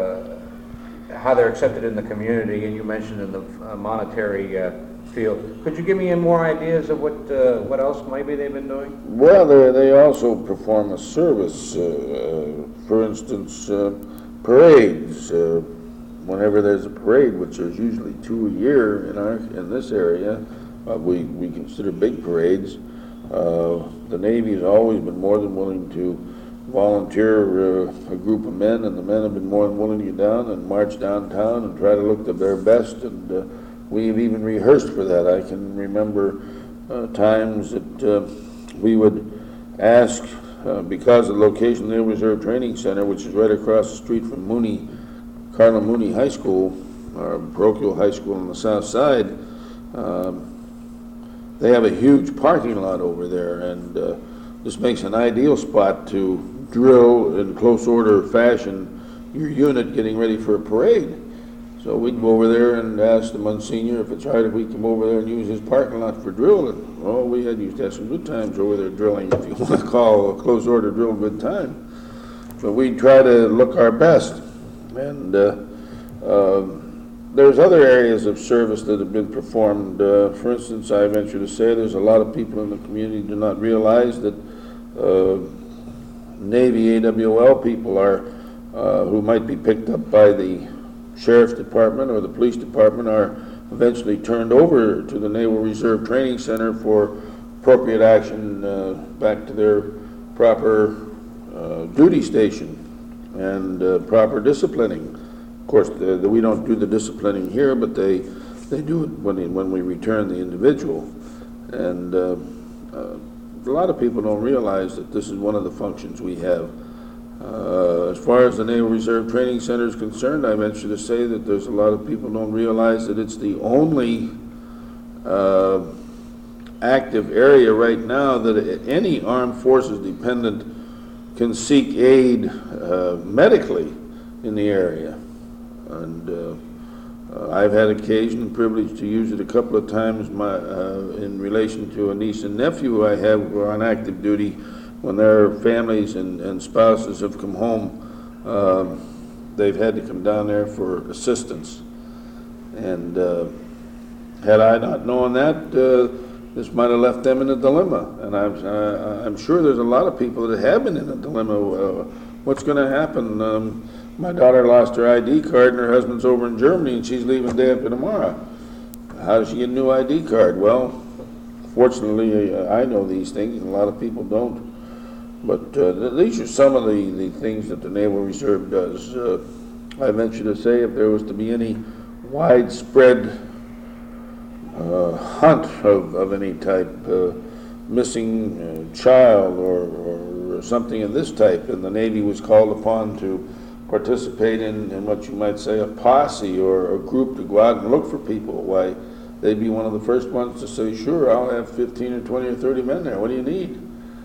uh, how they're accepted in the community, and you mentioned in the uh, monetary uh, field. Could you give me more ideas of what uh, what else maybe they've been doing? Well, they, they also perform a service. Uh, uh, for instance, uh, parades. Uh, whenever there's a parade, which there's usually two a year in our in this area, uh, we we consider big parades. Uh, the Navy has always been more than willing to volunteer uh, a group of men, and the men have been more than willing to get down and march downtown and try to look their best. And uh, we've even rehearsed for that. I can remember uh, times that uh, we would ask, uh, because of the location of the Naval Reserve Training Center, which is right across the street from Mooney, Cardinal Mooney High School, or parochial high school on the south side. Um, they have a huge parking lot over there, and uh, this makes an ideal spot to drill in close order fashion your unit getting ready for a parade. So we'd go over there and ask the Monsignor if it's all right if we come over there and use his parking lot for drilling. Oh, we had used to have some good times over there drilling, if you want to call a close order drill a good time. So we try to look our best. And uh, uh, there's other areas of service that have been performed. Uh, for instance, I venture to say there's a lot of people in the community who do not realize that uh, Navy A W L people are, uh, who might be picked up by the Sheriff's Department or the Police Department, are eventually turned over to the Naval Reserve Training Center for appropriate action uh, back to their proper uh, duty station and uh, proper disciplining. Of course, the, the, we don't do the disciplining here, but they they do it when they, when we return the individual. And uh, uh, a lot of people don't realize that this is one of the functions we have. Uh, as far as the Naval Reserve Training Center is concerned, I venture to say that there's a lot of people who don't realize that it's the only uh, active area right now that any armed forces dependent can seek aid uh, medically in the area. And uh, uh, I've had occasion and privilege to use it a couple of times my, uh, in relation to a niece and nephew I have who are on active duty. When their families and, and spouses have come home, uh, they've had to come down there for assistance. And uh, had I not known that, uh, this might have left them in a dilemma. And I'm, uh, I'm sure there's a lot of people that have been in a dilemma. Uh, what's going to happen? Um, my daughter lost her I D card and her husband's over in Germany and she's leaving day after tomorrow. How does she get a new I D card? Well, fortunately, uh, I know these things and a lot of people don't. But uh, these are some of the, the things that the Naval Reserve does. Uh, I venture to say if there was to be any widespread uh, hunt of, of any type, uh, missing uh, child or, or something of this type, and the Navy was called upon to participate in, in what you might say a posse or a group to go out and look for people, why, they'd be one of the first ones to say, sure, I'll have fifteen or twenty or thirty men there. What do you need?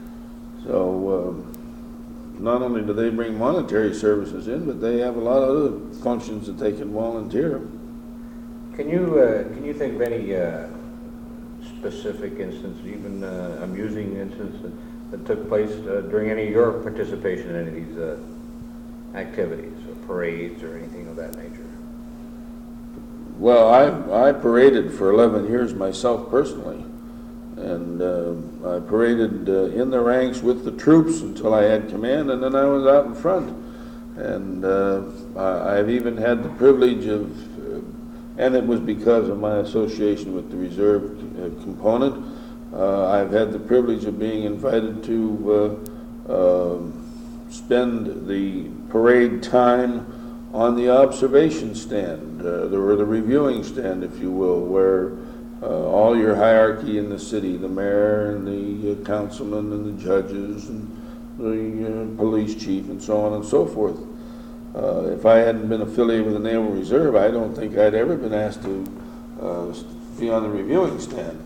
So um, not only do they bring monetary services in, but they have a lot of other functions that they can volunteer. Can you uh, can you think of any uh, specific instance, even uh, amusing instance that, that took place uh, during any of your participation in any of these uh, activities, or parades, or anything of that nature? Well, I I paraded for eleven years myself personally. And uh, I paraded uh, in the ranks with the troops until I had command, and then I was out in front. And uh, I, I've even had the privilege of, uh, and it was because of my association with the reserve uh, component, uh, I've had the privilege of being invited to uh, uh, spend the parade time on the observation stand, uh, the, or the reviewing stand, if you will, where uh, all your hierarchy in the city, the mayor and the uh, councilmen and the judges and the uh, police chief and so on and so forth. Uh, if I hadn't been affiliated with the Naval Reserve, I don't think I'd ever been asked to uh, be on the reviewing stand.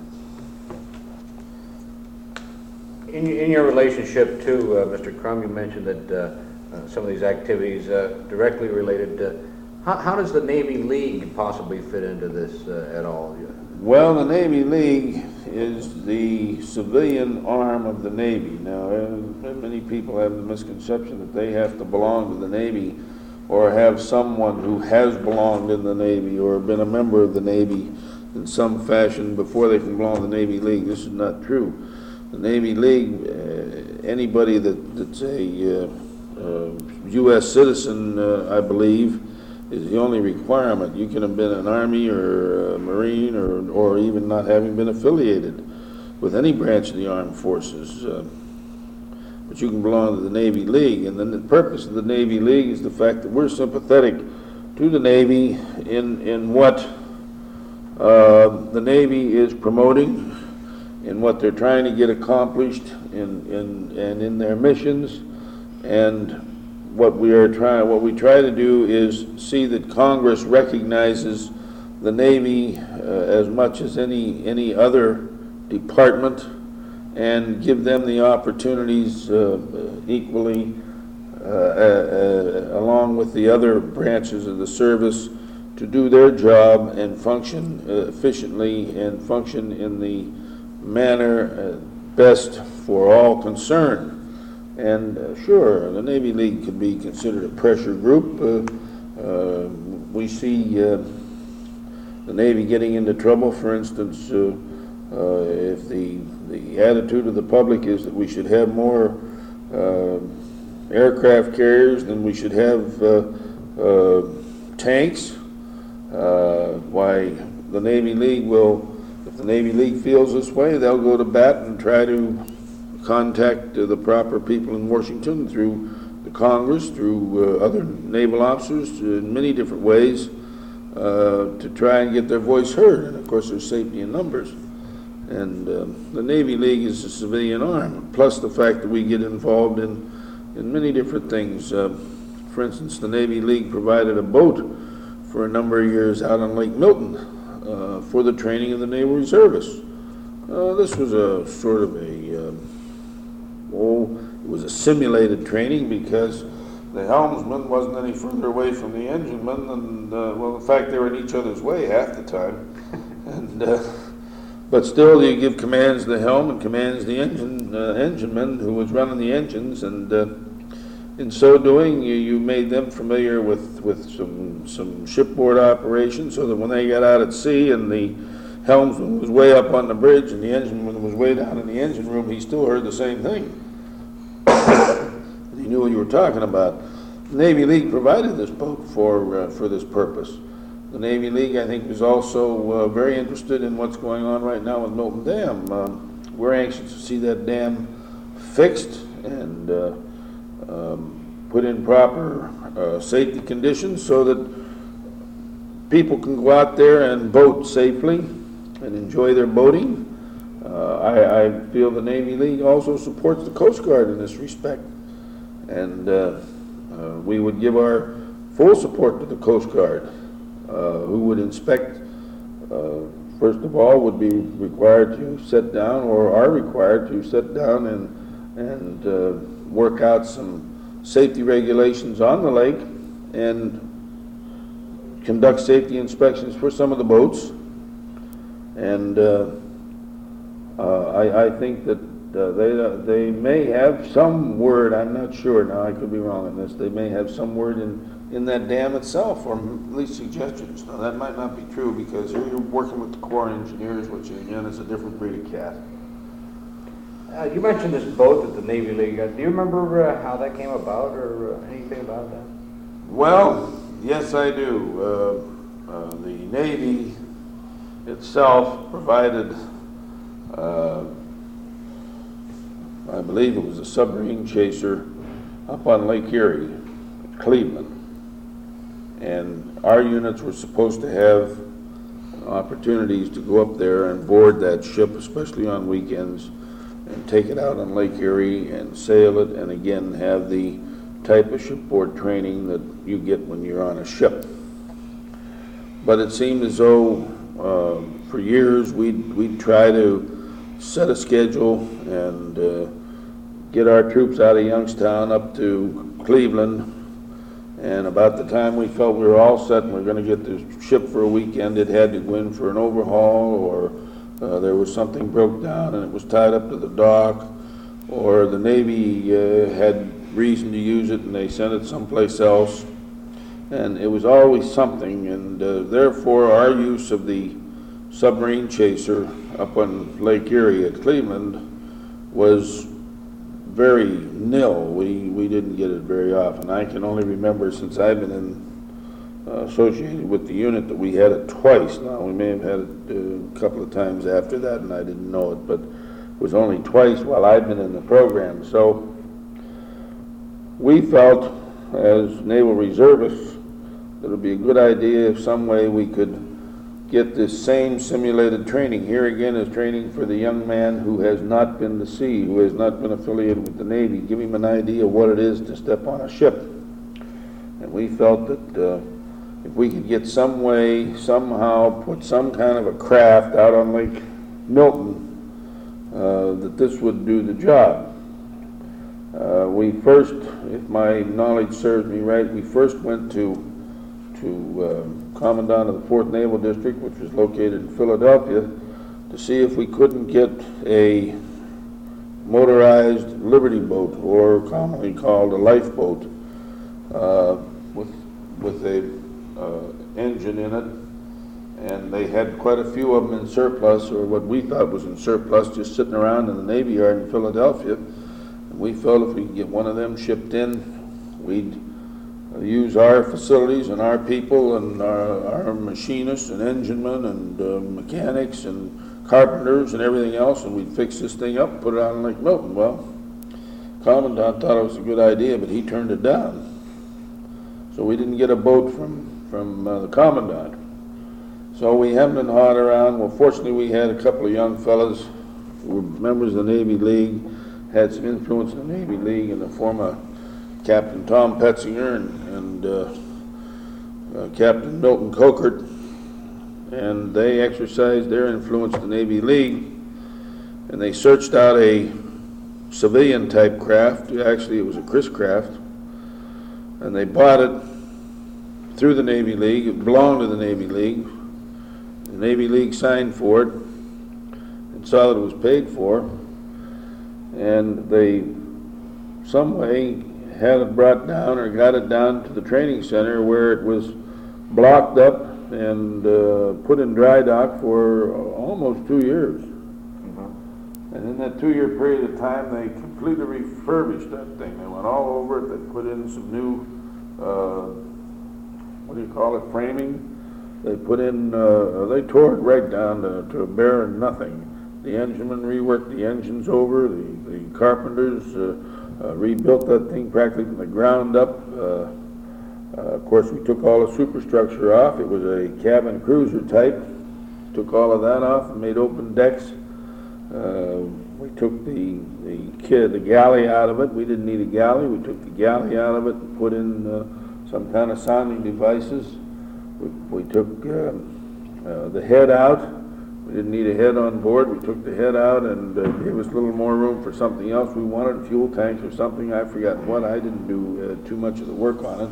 In, in your relationship to uh, Mister Crum, you mentioned that uh, uh, some of these activities uh, directly related to, how, how does the Navy League possibly fit into this uh, at all? Well, the Navy League is the civilian arm of the Navy. Now, uh, many people have the misconception that they have to belong to the Navy or have someone who has belonged in the Navy or been a member of the Navy in some fashion before they can belong to the Navy League. This is not true. The Navy League, uh, anybody that, that's a uh, uh, U S citizen, uh, I believe, is the only requirement. You can have been an Army or a Marine or, or even not having been affiliated with any branch of the armed forces. Uh, but you can belong to the Navy League. And then the purpose of the Navy League is the fact that we're sympathetic to the Navy in, in what uh, the Navy is promoting, in what they're trying to get accomplished in, in, and in their missions. And what we are trying, what we try to do is see that Congress recognizes the Navy uh, as much as any, any other department and give them the opportunities uh, equally uh, uh, along with the other branches of the service to do their job and function uh, efficiently and function in the manner uh, best for all concerned. And uh, sure, the Navy League could be considered a pressure group. Uh, uh, we see uh, the Navy getting into trouble, for instance, uh, uh, if the, the attitude of the public is that we should have more uh, aircraft carriers than we should have uh, uh, tanks, uh, why the Navy League will, if the Navy League feels this way, they'll go to bat and try to contact uh, the proper people in Washington through the Congress, through uh, other naval officers, uh, in many different ways uh, to try and get their voice heard. And of course there's safety in numbers. And uh, the Navy League is a civilian arm, plus the fact that we get involved in, in many different things. Uh, for instance, the Navy League provided a boat for a number of years out on Lake Milton uh, for the training of the Naval Reservists. Uh, this was a sort of a, uh, oh, it was a simulated training because the helmsman wasn't any further away from the engineman, and uh, well, in fact, they were in each other's way half the time. and uh, But still, you give commands to the helm and commands the engine uh, engineman who was running the engines, and uh, in so doing, you, you made them familiar with, with some, some shipboard operations so that when they got out at sea and the helmsman was way up on the bridge and the engineman was way down in the engine room, he still heard the same thing. He knew what you were talking about. The Navy League provided this boat for, uh, for this purpose. The Navy League, I think, is also uh, very interested in what's going on right now with Milton Dam. Um, we're anxious to see that dam fixed and uh, um, put in proper uh, safety conditions so that people can go out there and boat safely and enjoy their boating. Uh, I, I feel the Navy League also supports the Coast Guard in this respect. And uh, uh, we would give our full support to the Coast Guard, uh, who would inspect, uh, first of all, would be required to sit down, or are required to sit down and, and uh, work out some safety regulations on the lake and conduct safety inspections for some of the boats. And uh, uh, I, I think that uh, they, uh, they may have some word, I'm not sure, now I could be wrong on this, they may have some word in, in that dam itself, or at least suggestions. Now that might not be true because here you're working with the Corps engineers, which again is a different breed of cat. Uh, you mentioned this boat that the Navy League, uh, do you remember uh, how that came about or uh, anything about that? Well, yes I do. Uh, uh, the Navy itself provided, uh, I believe it was a submarine chaser up on Lake Erie, Cleveland. And our units were supposed to have opportunities to go up there and board that ship, especially on weekends, and take it out on Lake Erie and sail it, and again have the type of shipboard training that you get when you're on a ship. But it seemed as though uh, for years we'd, we'd try to set a schedule and uh, get our troops out of Youngstown up to Cleveland, and about the time we felt we were all set and we were going to get the ship for a weekend, it had to go in for an overhaul, or uh, there was something broke down and it was tied up to the dock, or the Navy uh, had reason to use it and they sent it someplace else, and it was always something. And uh, therefore our use of the submarine chaser up on Lake Erie at Cleveland was very nil. We, we didn't get it very often. I can only remember, since I've been in, uh, associated with the unit, that we had it twice. Now, we may have had it uh, a couple of times after that and I didn't know it, but it was only twice while I've been in the program. So we felt, as naval reservists, that it would be a good idea if some way we could get this same simulated training. Here again is training for the young man who has not been to sea, who has not been affiliated with the Navy. Give him an idea of what it is to step on a ship. And we felt that uh, if we could get some way, somehow, put some kind of a craft out on Lake Milton, uh, that this would do the job. Uh, we first, if my knowledge serves me right, we first went to to uh, Commandant of the fourth Naval District, which was located in Philadelphia, to see if we couldn't get a motorized Liberty boat, or commonly called a lifeboat, uh, with with a uh, engine in it. And they had quite a few of them in surplus, or what we thought was in surplus, just sitting around in the Navy Yard in Philadelphia. And we felt if we could get one of them shipped in, we'd use our facilities and our people and our, our machinists and enginemen and uh, mechanics and carpenters and everything else, and we'd fix this thing up and put it on Lake Milton. Well, Commandant thought it was a good idea, but he turned it down. So we didn't get a boat from, from uh, the Commandant. So we hemmed and hawed around. Well, fortunately we had a couple of young fellas who were members of the Navy League, had some influence in the Navy League in the form of Captain Tom Petzinger and, and uh, uh, Captain Milton Kokert, and they exercised their influence in the Navy League, and they searched out a civilian type craft. Actually, it was a Chris craft, and they bought it through the Navy League. It belonged to the Navy League. The Navy League signed for it and saw that it was paid for, and they some way had it brought down, or got it down to the training center, where it was blocked up and uh, put in dry dock for almost two years. Mm-hmm. And in that two-year period of time, they completely refurbished that thing. They went all over it. They put in some new, uh, what do you call it, framing. They put in, uh, they tore it right down to, to a bare nothing. The enginemen reworked the engines over. The, the carpenters uh, Uh, rebuilt that thing practically from the ground up. Uh, uh, of course, we took all the superstructure off. It was a cabin cruiser type. Took all of that off and made open decks. Uh, we took the the kid, the galley out of it. We didn't need a galley. We took the galley out of it and put in uh, some kind of sounding devices. We, we took uh, uh, the head out. We didn't need a head on board. We took the head out and uh, gave us a little more room for something else we wanted, fuel tanks or something. I forgot what. I didn't do uh, too much of the work on it.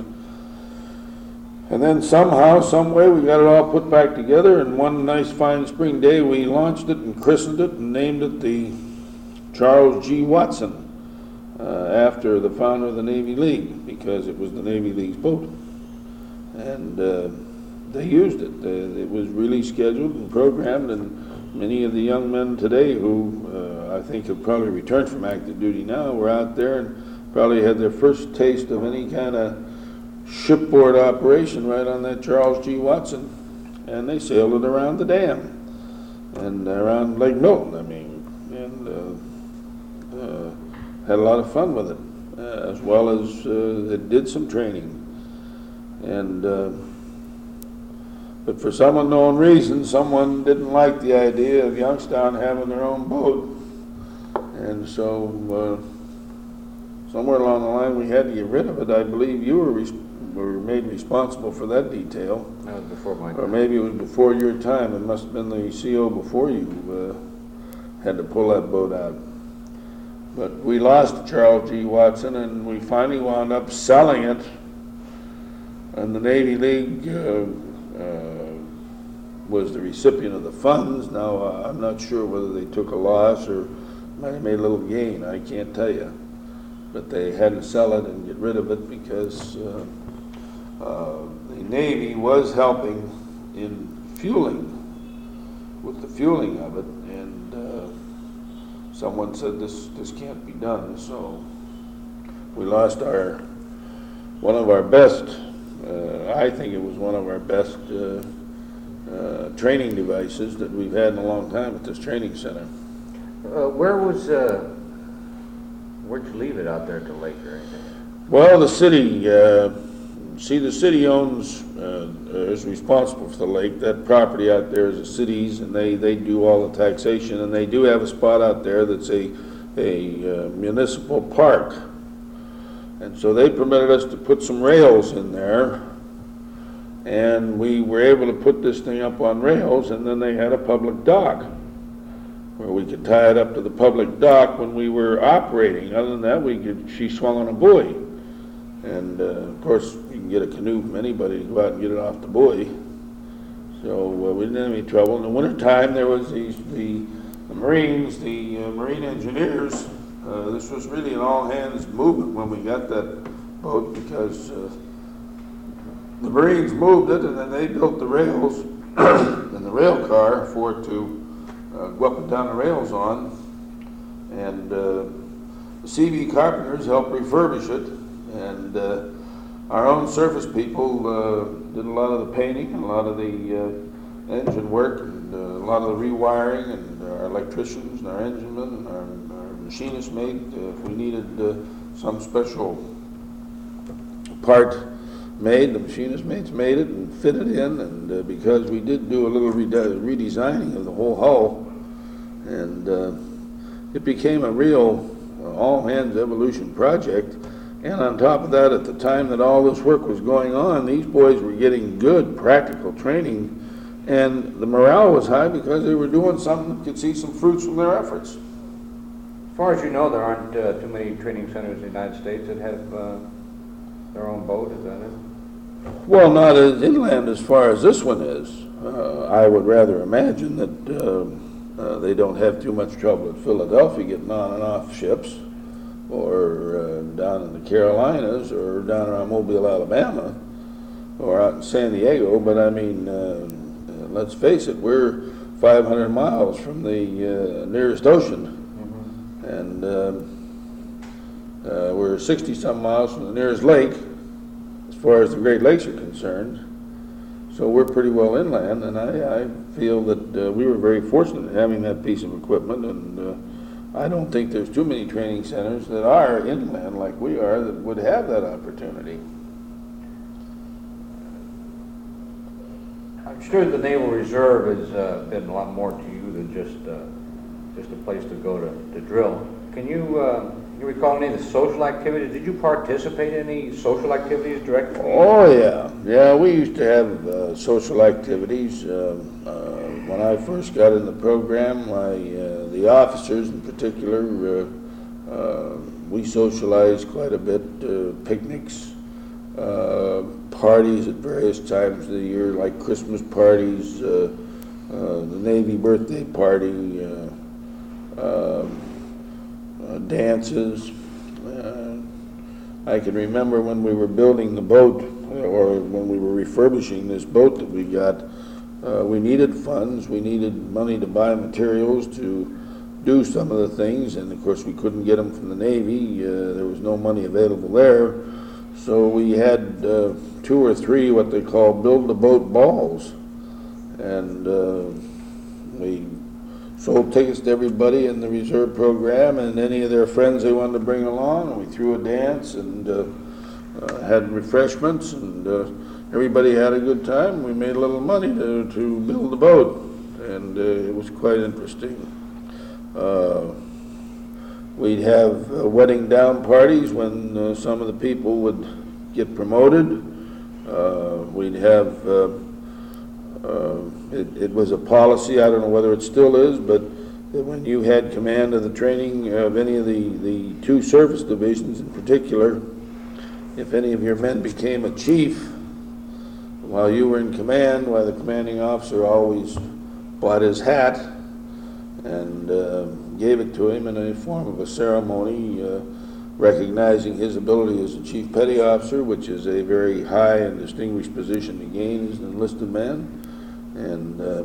And then somehow, some way, we got it all put back together, and one nice fine spring day we launched it and christened it and named it the Charles G. Watson, uh, after the founder of the Navy League, because it was the Navy League's boat. And uh, they used it. Uh, it was really scheduled and programmed, and many of the young men today who uh, I think have probably returned from active duty now were out there and probably had their first taste of any kind of shipboard operation right on that Charles G. Watson, and they sailed it around the dam and around Lake Milton, I mean, and uh, uh, had a lot of fun with it, uh, as well as uh, it did some training. And uh, But for some unknown reason, someone didn't like the idea of Youngstown having their own boat. And so, uh, somewhere along the line, we had to get rid of it. I believe you were, res- were made responsible for that detail. That was before my Or time. maybe it was before your time. It must have been the C O before you uh, had to pull that boat out. But we lost Charles G. Watson, and we finally wound up selling it. And the Navy League uh, uh, was the recipient of the funds. Now, uh, I'm not sure whether they took a loss or might have made a little gain. I can't tell you. But they had to sell it and get rid of it because uh, uh, the Navy was helping in fueling, with the fueling of it, and uh, someone said this, this can't be done, so we lost our, one of our best, uh, I think it was one of our best uh, uh, training devices that we've had in a long time at this training center. Uh, where was, uh, where'd you leave it out there at the lake or anything? Well, the city, uh, see, the city owns, uh, is responsible for the lake. That property out there is the city's, and they, they do all the taxation, and they do have a spot out there that's a, a uh, municipal park. And so they permitted us to put some rails in there, and we were able to put this thing up on rails, and then they had a public dock where we could tie it up to the public dock when we were operating. Other than that, we could, she swung on a buoy. And uh, of course, you can get a canoe from anybody to go out and get it off the buoy. So uh, we didn't have any trouble. In the wintertime, there was these, the, the Marines, the uh, Marine engineers. Uh, this was really an all-hands movement when we got that boat, because uh, the Marines moved it, and then they built the rails and the rail car for it to uh, go up and down the rails on. And uh, the C V carpenters helped refurbish it, and uh, our own surface people uh, did a lot of the painting and a lot of the uh, engine work, and uh, a lot of the rewiring, and our electricians and our engine men and our, our machinist made uh, if we needed uh, some special part made, the machinist mates made it and fit it in. And uh, because we did do a little rede redesigning of the whole hull, and uh, it became a real uh, all-hands evolution project. And on top of that, at the time that all this work was going on, these boys were getting good practical training, and the morale was high because they were doing something that could see some fruits from their efforts. As far as you know, there aren't uh, too many training centers in the United States that have uh, their own boat, is that it? Well, not as inland as far as this one is. Uh, I would rather imagine that uh, uh, they don't have too much trouble at Philadelphia getting on and off ships, or uh, down in the Carolinas, or down around Mobile, Alabama, or out in San Diego. But I mean, uh, let's face it, we're five hundred miles from the uh, nearest ocean, mm-hmm. and uh, uh, we're sixty some miles from the nearest lake, as far as the Great Lakes are concerned. So we're pretty well inland, and I, I feel that uh, we were very fortunate in having that piece of equipment. And uh, I don't think there's too many training centers that are inland like we are that would have that opportunity. I'm sure the Naval Reserve has uh, been a lot more to you than just uh, just a place to go to, to drill. Can you, uh, you recall any of the social activities? Did you participate in any social activities directly? Oh yeah, yeah. We used to have uh, social activities. Uh, uh, when I first got in the program, my uh, the officers in particular, uh, uh, we socialized quite a bit. Uh, picnics, uh, parties at various times of the year, like Christmas parties, uh, uh, the Navy birthday party, uh, uh, uh, dances. Uh, I can remember when we were building the boat, or when we were refurbishing this boat that we got, uh, we needed funds, we needed money to buy materials to do some of the things, and of course we couldn't get them from the Navy. Uh, there was no money available there. So we had uh, two or three what they call build-the-boat balls, and uh, we sold tickets to everybody in the reserve program and any of their friends they wanted to bring along, and we threw a dance and uh, uh, had refreshments, and uh, everybody had a good time. We made a little money to, to build the boat, and uh, it was quite interesting. Uh, we'd have uh, wedding down parties when uh, some of the people would get promoted. Uh, we'd have, uh, uh, it, it was a policy, I don't know whether it still is, but that when you had command of the training of any of the, the two service divisions in particular, if any of your men became a chief while you were in command, why the commanding officer always bought his hat and uh, gave it to him in a form of a ceremony, uh, recognizing his ability as a chief petty officer, which is a very high and distinguished position to gain as an enlisted man. And uh,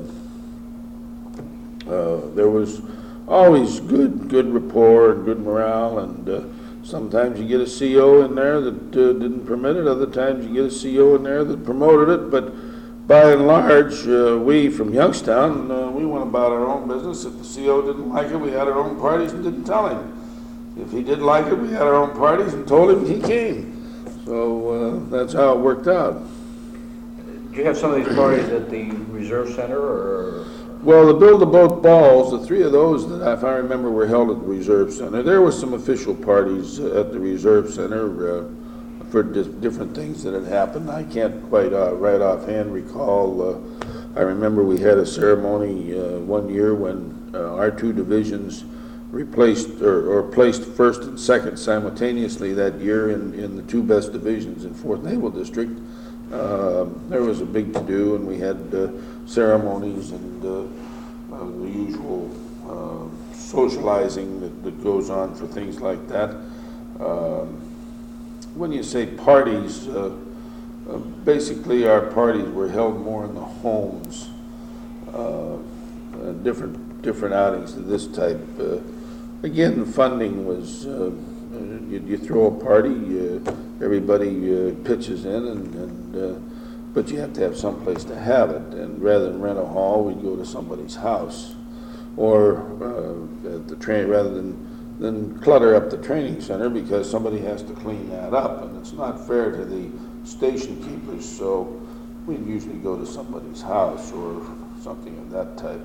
uh, there was always good good rapport and good morale, and uh, sometimes you get a C O in there that uh, didn't permit it, other times you get a C O in there that promoted it, but by and large, uh, we from Youngstown, uh, we went about our own business. If the C O didn't like it, we had our own parties and didn't tell him. If he did like it, we had our own parties and told him, he came. So uh, that's how it worked out. Did you have some of these parties at the Reserve Center, or? Well, the Build-A-Boat balls, the three of those that, if I remember, were held at the Reserve Center. There were some official parties at the Reserve Center uh, for di different things that had happened. I can't quite uh, right offhand recall. Uh, I remember we had a ceremony uh, one year when uh, our two divisions replaced or, or placed first and second simultaneously that year in, in the two best divisions in fourth Naval District. Uh, there was a big to-do, and we had uh, ceremonies and uh, uh, the usual uh, socializing that, that goes on for things like that. Um, when you say parties, uh, uh, basically our parties were held more in the homes. Uh, uh, different different outings of this type. Uh, again, the funding was, uh, you, you throw a party, uh, everybody uh, pitches in, and, and uh, but you have to have some place to have it. And rather than rent a hall, we'd go to somebody's house, or uh, at the train, rather than than clutter up the training center, because somebody has to clean that up, and it's not fair to the station keepers. So we'd usually go to somebody's house or something of that type.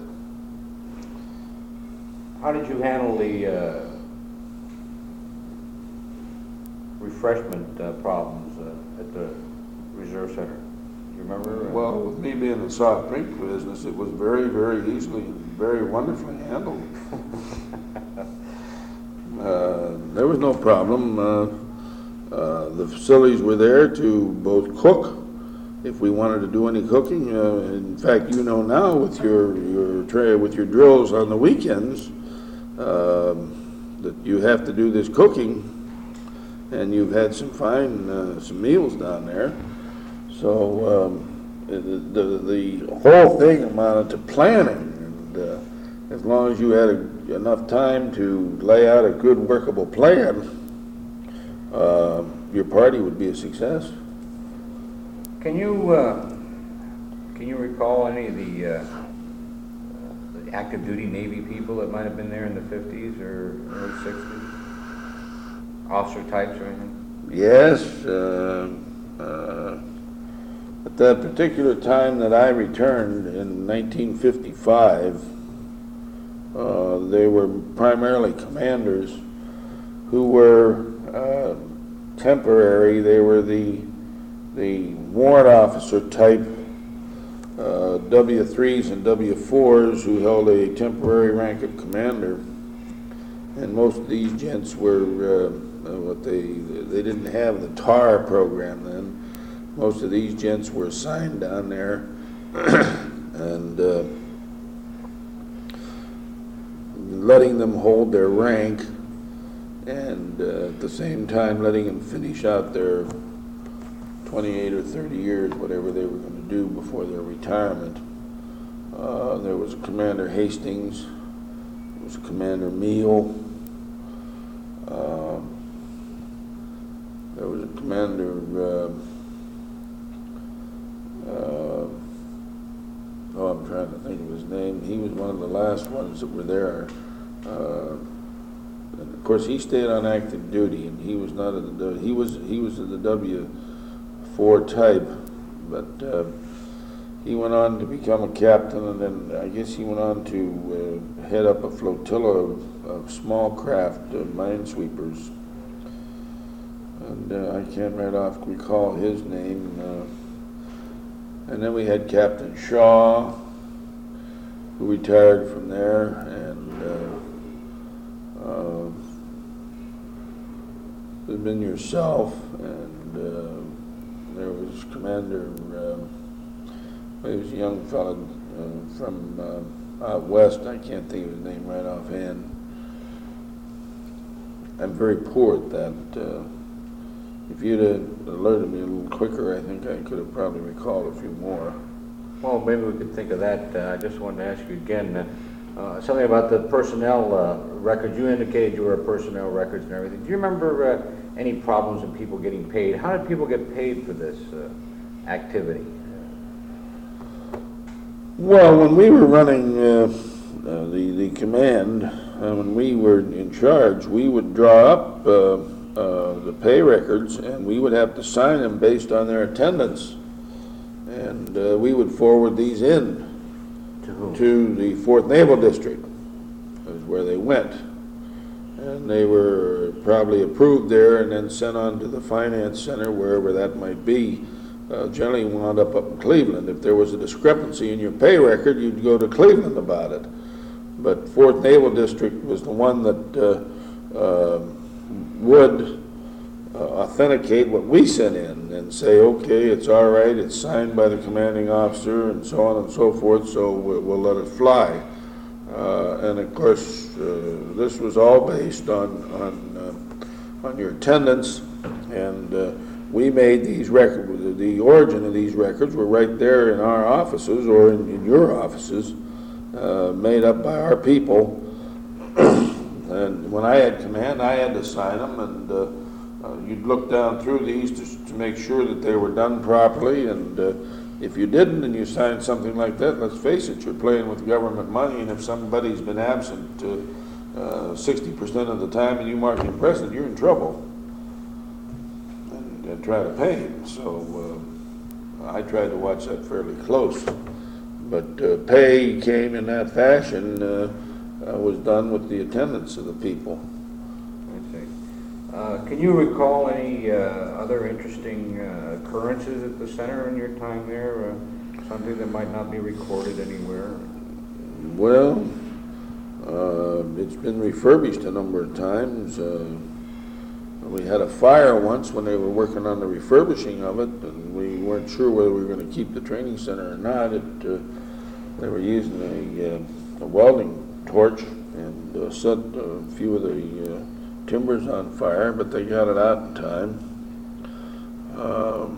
How did you handle the uh, refreshment uh, problems uh, at the Reserve Center? Do you remember? Well, with me being in the soft drink business, it was very, very easily and very wonderfully handled. uh, there was no problem. Uh, uh, the facilities were there to both cook, if we wanted to do any cooking. Uh, in fact, you know now with your your tray with your drills on the weekends, Um, that you have to do this cooking, and you've had some fine uh, some meals down there. So um, the, the the whole thing amounted to planning, and uh, as long as you had a, enough time to lay out a good workable plan, uh, your party would be a success. Can you uh, can you recall any of the uh, active duty Navy people that might have been there in the fifties or early sixties? Officer types or anything? Yes. Uh, uh, at that particular time that I returned in nineteen fifty-five, uh, they were primarily commanders who were uh, temporary. They were the, the warrant officer type Uh, W threes and W fours who held a temporary rank of commander, and most of these gents were uh, uh, what they they didn't have the T A R program then. Most of these gents were assigned down there, and uh, letting them hold their rank, and uh, at the same time letting them finish out their twenty-eight or thirty years, whatever they were going to do before their retirement. Uh, there was a Commander Hastings, there was a Commander Meal, uh, there was a Commander, uh, uh, oh, I'm trying to think of his name. He was one of the last ones that were there. Uh, and of course, he stayed on active duty, and he was not in the, he was, he was in the W four type, but uh, he went on to become a captain, and then I guess he went on to uh, head up a flotilla of, of small craft uh, minesweepers. And uh, I can't right off recall his name. Uh, and then we had Captain Shaw, who retired from there, and uh, uh, there's been yourself, and uh, there was Commander, uh, he was a young fellow uh, from uh, out west. I can't think of his name right offhand. I'm very poor at that. Uh, if you'd have alerted me a little quicker, I think I could have probably recalled a few more. Well, maybe we could think of that. Uh, I just wanted to ask you again, uh, uh, something about the personnel uh, records. You indicated you were a personnel records and everything. Do you remember uh, any problems in people getting paid? How did people get paid for this uh, activity? Well, when we were running uh, uh, the, the command, uh, when we were in charge, we would draw up uh, uh, the pay records, and we would have to sign them based on their attendance. And uh, we would forward these in To whom? to the fourth Naval District, is where they went. And they were probably approved there and then sent on to the Finance Center, wherever that might be. Uh, generally wound up up in Cleveland. If there was a discrepancy in your pay record, you'd go to Cleveland about it. But fourth Naval District was the one that uh, uh, would uh, authenticate what we sent in and say, okay, it's all right, it's signed by the commanding officer, and so on and so forth, so we'll, we'll let it fly. Uh, and of course, uh, this was all based on on, uh, on your attendance, and uh, we made these records. The origin of these records were right there in our offices, or in, in your offices, uh, made up by our people. And when I had command, I had to sign them, and uh, uh, you'd look down through these to, to make sure that they were done properly. And uh, if you didn't, and you signed something like that, let's face it, you're playing with government money, and if somebody's been absent uh, sixty percent of the time and you mark him present, you're in trouble. And, and try to pay him. So uh, I tried to watch that fairly close. But uh, pay came in that fashion, uh, uh, was done with the attendance of the people. I see. Uh, can you recall any uh, other interesting uh, occurrences at the center in your time there? Uh, something that might not be recorded anywhere? Well, uh, it's been refurbished a number of times. Uh, we had a fire once when they were working on the refurbishing of it, and we weren't sure whether we were going to keep the training center or not. It, uh, they were using a, uh, a welding torch and uh, set a few of the uh, timbers on fire, but they got it out in time. Um,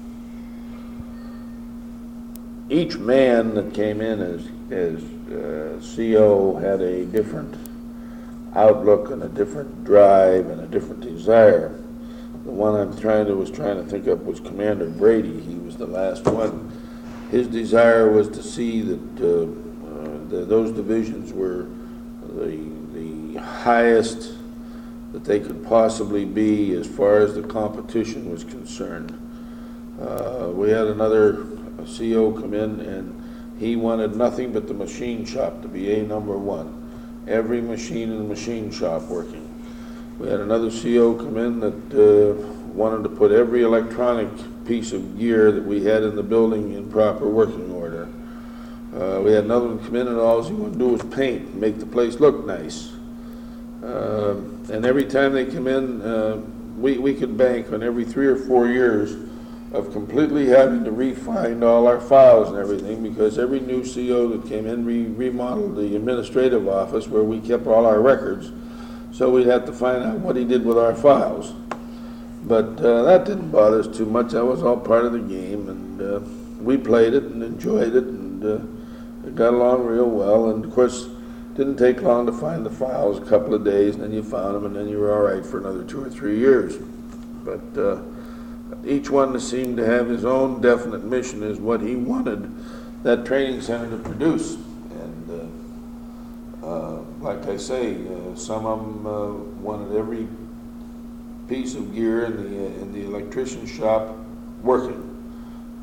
each man that came in as, as uh, C O had a different outlook and a different drive and a different desire. The one I'm trying to was trying to think of was Commander Brady. He was the last one. His desire was to see that uh, uh, the, those divisions were the the highest that they could possibly be as far as the competition was concerned. Uh, we had another C O come in, and he wanted nothing but the machine shop to be a number one. Every machine in the machine shop working. We had another C O come in that uh, wanted to put every electronic piece of gear that we had in the building in proper working order. Uh, we had another one come in, and all he wanted to do was paint and make the place look nice. Uh, and every time they come in, uh, we, we could bank on every three or four years of completely having to re-find all our files and everything, because every new C O that came in re remodeled the administrative office where we kept all our records, so we'd have to find out what he did with our files. But uh, that didn't bother us too much. That was all part of the game, and uh, we played it and enjoyed it, and uh, it got along real well. And of course, it didn't take long to find the files, a couple of days, and then you found them, and then you were all right for another two or three years. But uh, each one seemed to have his own definite mission as what he wanted that training center to produce. And uh, uh, like I say, uh, some of them uh, wanted every piece of gear in the, uh, in the electrician shop working.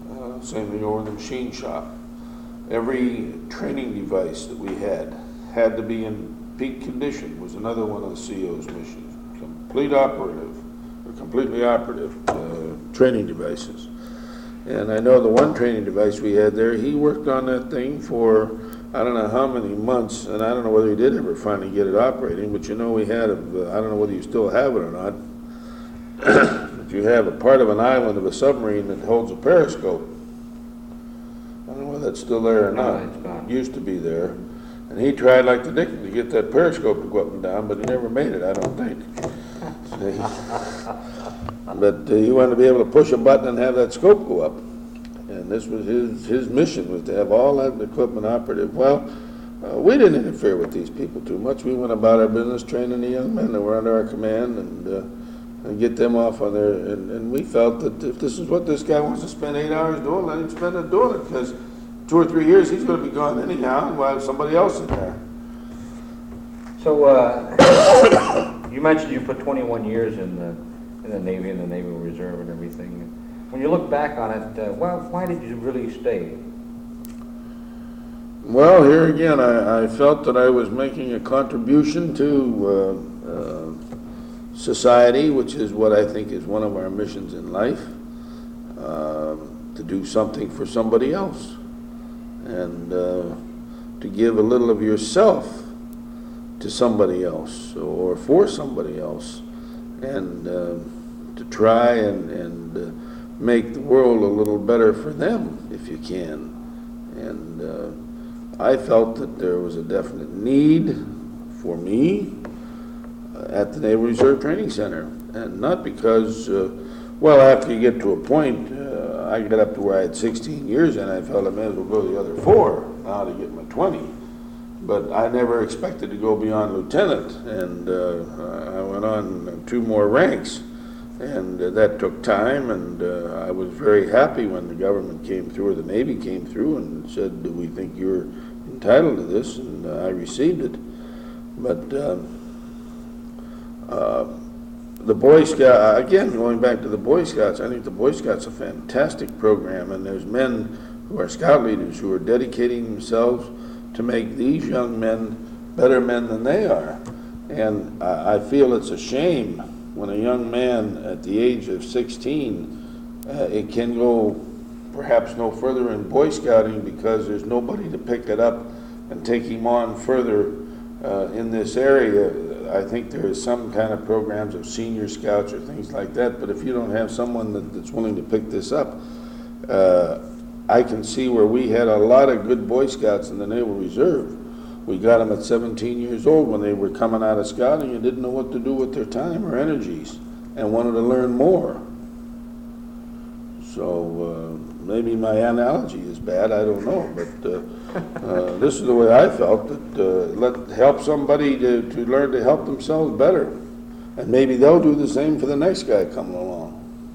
Uh, same thing over in the machine shop. Every training device that we had had to be in peak condition. Was another one of the C O's missions. Complete operative, or completely operative uh, training devices. And I know the one training device we had there, he worked on that thing for I don't know how many months, and I don't know whether he did ever finally get it operating, but you know we had, a, I don't know whether you still have it or not, but you have a part of an island of a submarine that holds a periscope. I don't know whether that's still there or not. No, it's gone. It used to be there. And he tried like the dickens to get that periscope to go up and down, but he never made it, I don't think. But uh, he wanted to be able to push a button and have that scope go up. And this was his, his mission, was to have all that equipment operative. Well, uh, we didn't interfere with these people too much. We went about our business training the young men that were under our command and, uh, and get them off on their, and, and we felt that if this is what this guy wants to spend eight hours doing, let him spend it doing it, because two or three years he's going to be gone anyhow, and we'll have somebody else in there. So, uh, you mentioned you put twenty-one years in the, in the Navy and the Naval Reserve and everything. When you look back on it, uh, why, why did you really stay? Well, here again, I, I felt that I was making a contribution to uh, uh, society, which is what I think is one of our missions in life, uh, to do something for somebody else, and uh, to give a little of yourself to somebody else or for somebody else, and uh, to try and, and uh, make the world a little better for them if you can. And uh, I felt that there was a definite need for me uh, at the Naval Reserve Training Center. And not because, uh, well, after you get to a point, uh, I got up to where I had sixteen years and I felt I may as well go the other four now to get my twenty. But I never expected to go beyond lieutenant, and uh, I went on two more ranks. And uh, that took time, and uh, I was very happy when the government came through, or the Navy came through and said, do we think you're entitled to this? And uh, I received it. But uh, uh, the Boy Scout, again, going back to the Boy Scouts, I think the Boy Scouts are a fantastic program, and there's men who are scout leaders who are dedicating themselves to make these young men better men than they are. And I, I feel it's a shame when a young man at the age of sixteen, uh, it can go perhaps no further in Boy Scouting because there's nobody to pick it up and take him on further uh, in this area. I think there is some kind of programs of senior scouts or things like that, but if you don't have someone that, that's willing to pick this up, uh, I can see where we had a lot of good Boy Scouts in the Naval Reserve. We got them at seventeen years old when they were coming out of scouting and didn't know what to do with their time or energies and wanted to learn more. So uh, maybe my analogy is bad, I don't know, but uh, uh, this is the way I felt, that uh, let help somebody to, to learn to help themselves better. And maybe they'll do the same for the next guy coming along.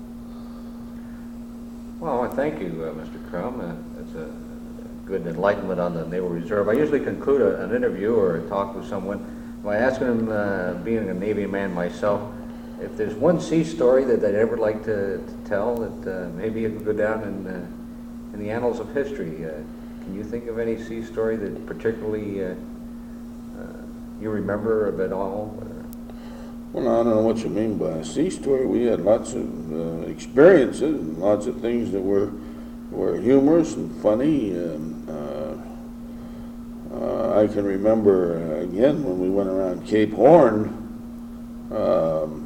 Well, I thank you, uh, Mister Crum. Uh, that's a good enlightenment on the Naval Reserve. I usually conclude a, an interview or a talk with someone by asking them, uh, being a Navy man myself, if there's one sea story that they'd ever like to, to tell that uh, maybe it could go down in, uh, in the annals of history. Uh, can you think of any sea story that particularly uh, uh, you remember of it all? Well, I don't know what you mean by a sea story. We had lots of uh, experiences and lots of things that were were humorous and funny. And, uh, uh, I can remember, uh, again, when we went around Cape Horn, um,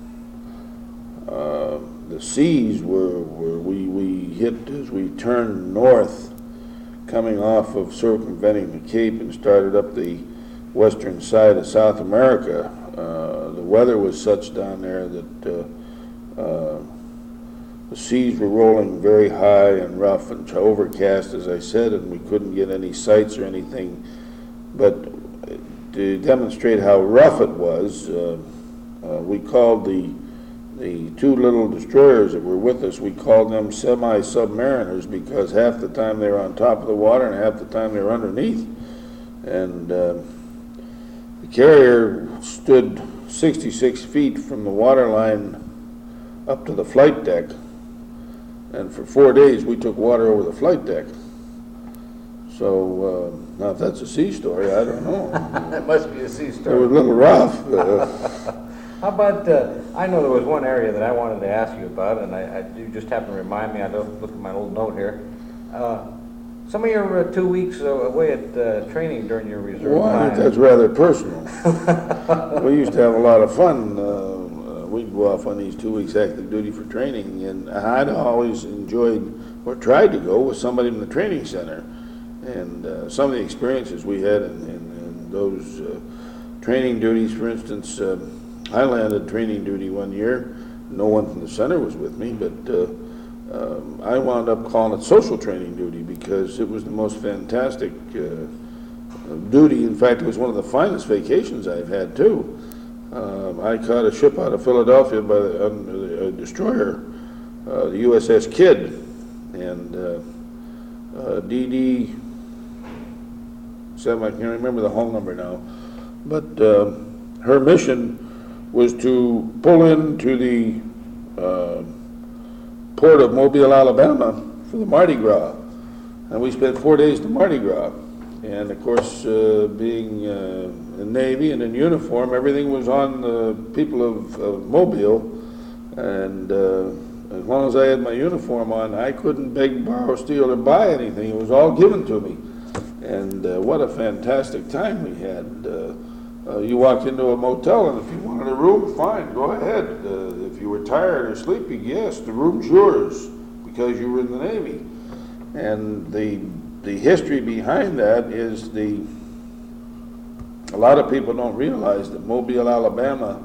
uh, the seas were, were we, we hit as we turned north, coming off of circumventing the Cape and started up the western side of South America. Uh, the weather was such down there that uh, uh, the seas were rolling very high and rough and overcast, as I said, and we couldn't get any sights or anything. But to demonstrate how rough it was, uh, uh, we called the the two little destroyers that were with us, we called them semi-submariners because half the time they were on top of the water and half the time they were underneath. And uh, the carrier stood sixty-six feet from the water line up to the flight deck, And for four days, we took water over the flight deck. So, uh, now if that's a sea story, I don't know. It must be a sea It was story. a little rough. Uh, How about, uh, I know there was one area that I wanted to ask you about, and I, I do just happen to remind me, I don't look at my little note here. Uh, some of your uh, two weeks uh, away at uh, training during your reserve Well, I think time. that's rather personal. We used to have a lot of fun. Uh, uh, we'd go off on these two weeks active duty for training, and I'd always enjoyed, or tried to go with somebody in the training center. And uh, some of the experiences we had in, in, in those uh, training duties, for instance, uh, I landed training duty one year. No one from the center was with me, but uh, um, I wound up calling it social training duty because it was the most fantastic uh, duty. In fact, it was one of the finest vacations I've had too. Um, I caught a ship out of Philadelphia by the, uh, a destroyer, uh, the U S S Kidd, and uh, uh, D D seven, I can't remember the hull number now, but uh, her mission was to pull into the uh, port of Mobile, Alabama for the Mardi Gras. And we spent four days to Mardi Gras. And of course, uh, being uh, in Navy and in uniform, everything was on the people of, of Mobile. And uh, as long as I had my uniform on, I couldn't beg, borrow, steal, or buy anything. It was all given to me. And uh, what a fantastic time we had. Uh, uh, you walked into a motel, and if you wanted a room, fine, go ahead. Uh, if you were tired or sleepy, yes, the room's yours because you were in the Navy. And the the history behind that is the, a lot of people don't realize that Mobile, Alabama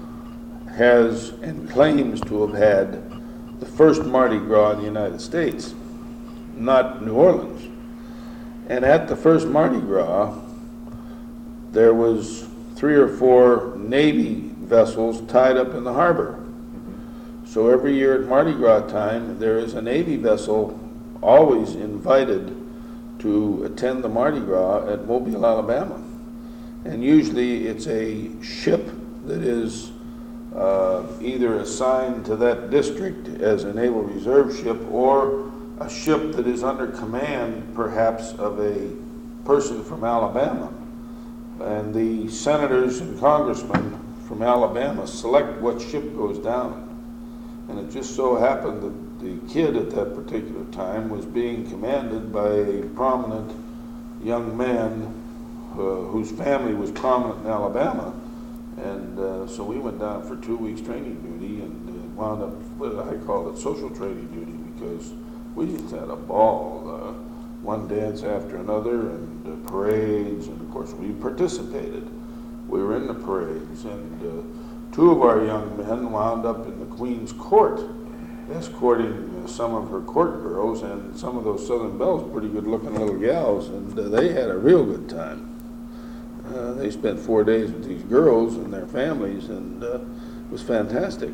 has and claims to have had the first Mardi Gras in the United States, not New Orleans. And at the first Mardi Gras, there was three or four Navy vessels tied up in the harbor. So every year at Mardi Gras time, there is a Navy vessel always invited to attend the Mardi Gras at Mobile, Alabama. And usually it's a ship that is uh, either assigned to that district as a Naval Reserve ship or a ship that is under command, perhaps, of a person from Alabama. And the senators and congressmen from Alabama select what ship goes down. And it just so happened that the Kidd at that particular time was being commanded by a prominent young man uh, whose family was prominent in Alabama. And uh, so we went down for two weeks training duty and uh, wound up, well, I call it social training duty because we just had a ball, uh, one dance after another, and uh, parades, and of course we participated. We were in the parades, and uh, two of our young men wound up in the Queen's Court, escorting uh, some of her court girls, and some of those Southern Belles, pretty good-looking little gals, and uh, they had a real good time. Uh, they spent four days with these girls and their families, and uh, it was fantastic.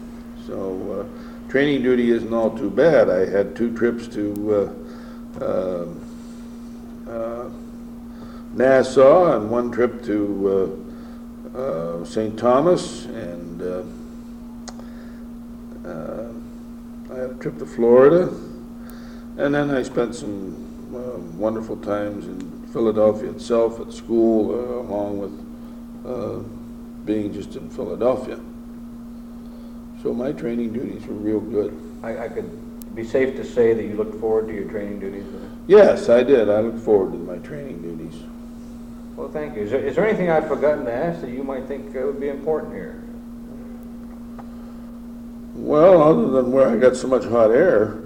So uh, training duty isn't all too bad. I had two trips to uh, uh, uh, Nassau and one trip to uh, uh, Saint Thomas, and uh, uh, I had a trip to Florida, and then I spent some uh, wonderful times in Philadelphia itself at school, uh, along with uh, being just in Philadelphia. So my training duties were real good. I, I could be safe to say that you looked forward to your training duties? Yes, I did. I look forward to my training duties. Well, thank you. Is there, is there anything I've forgotten to ask that you might think uh, would be important here? Well, other than where I got so much hot air.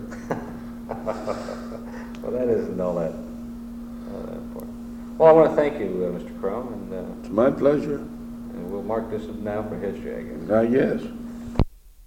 Well, that isn't all that, all that important. Well, I want to thank you, uh, Mister Crum, and, uh, It's my pleasure. and we'll mark this now for history, I guess. I guess.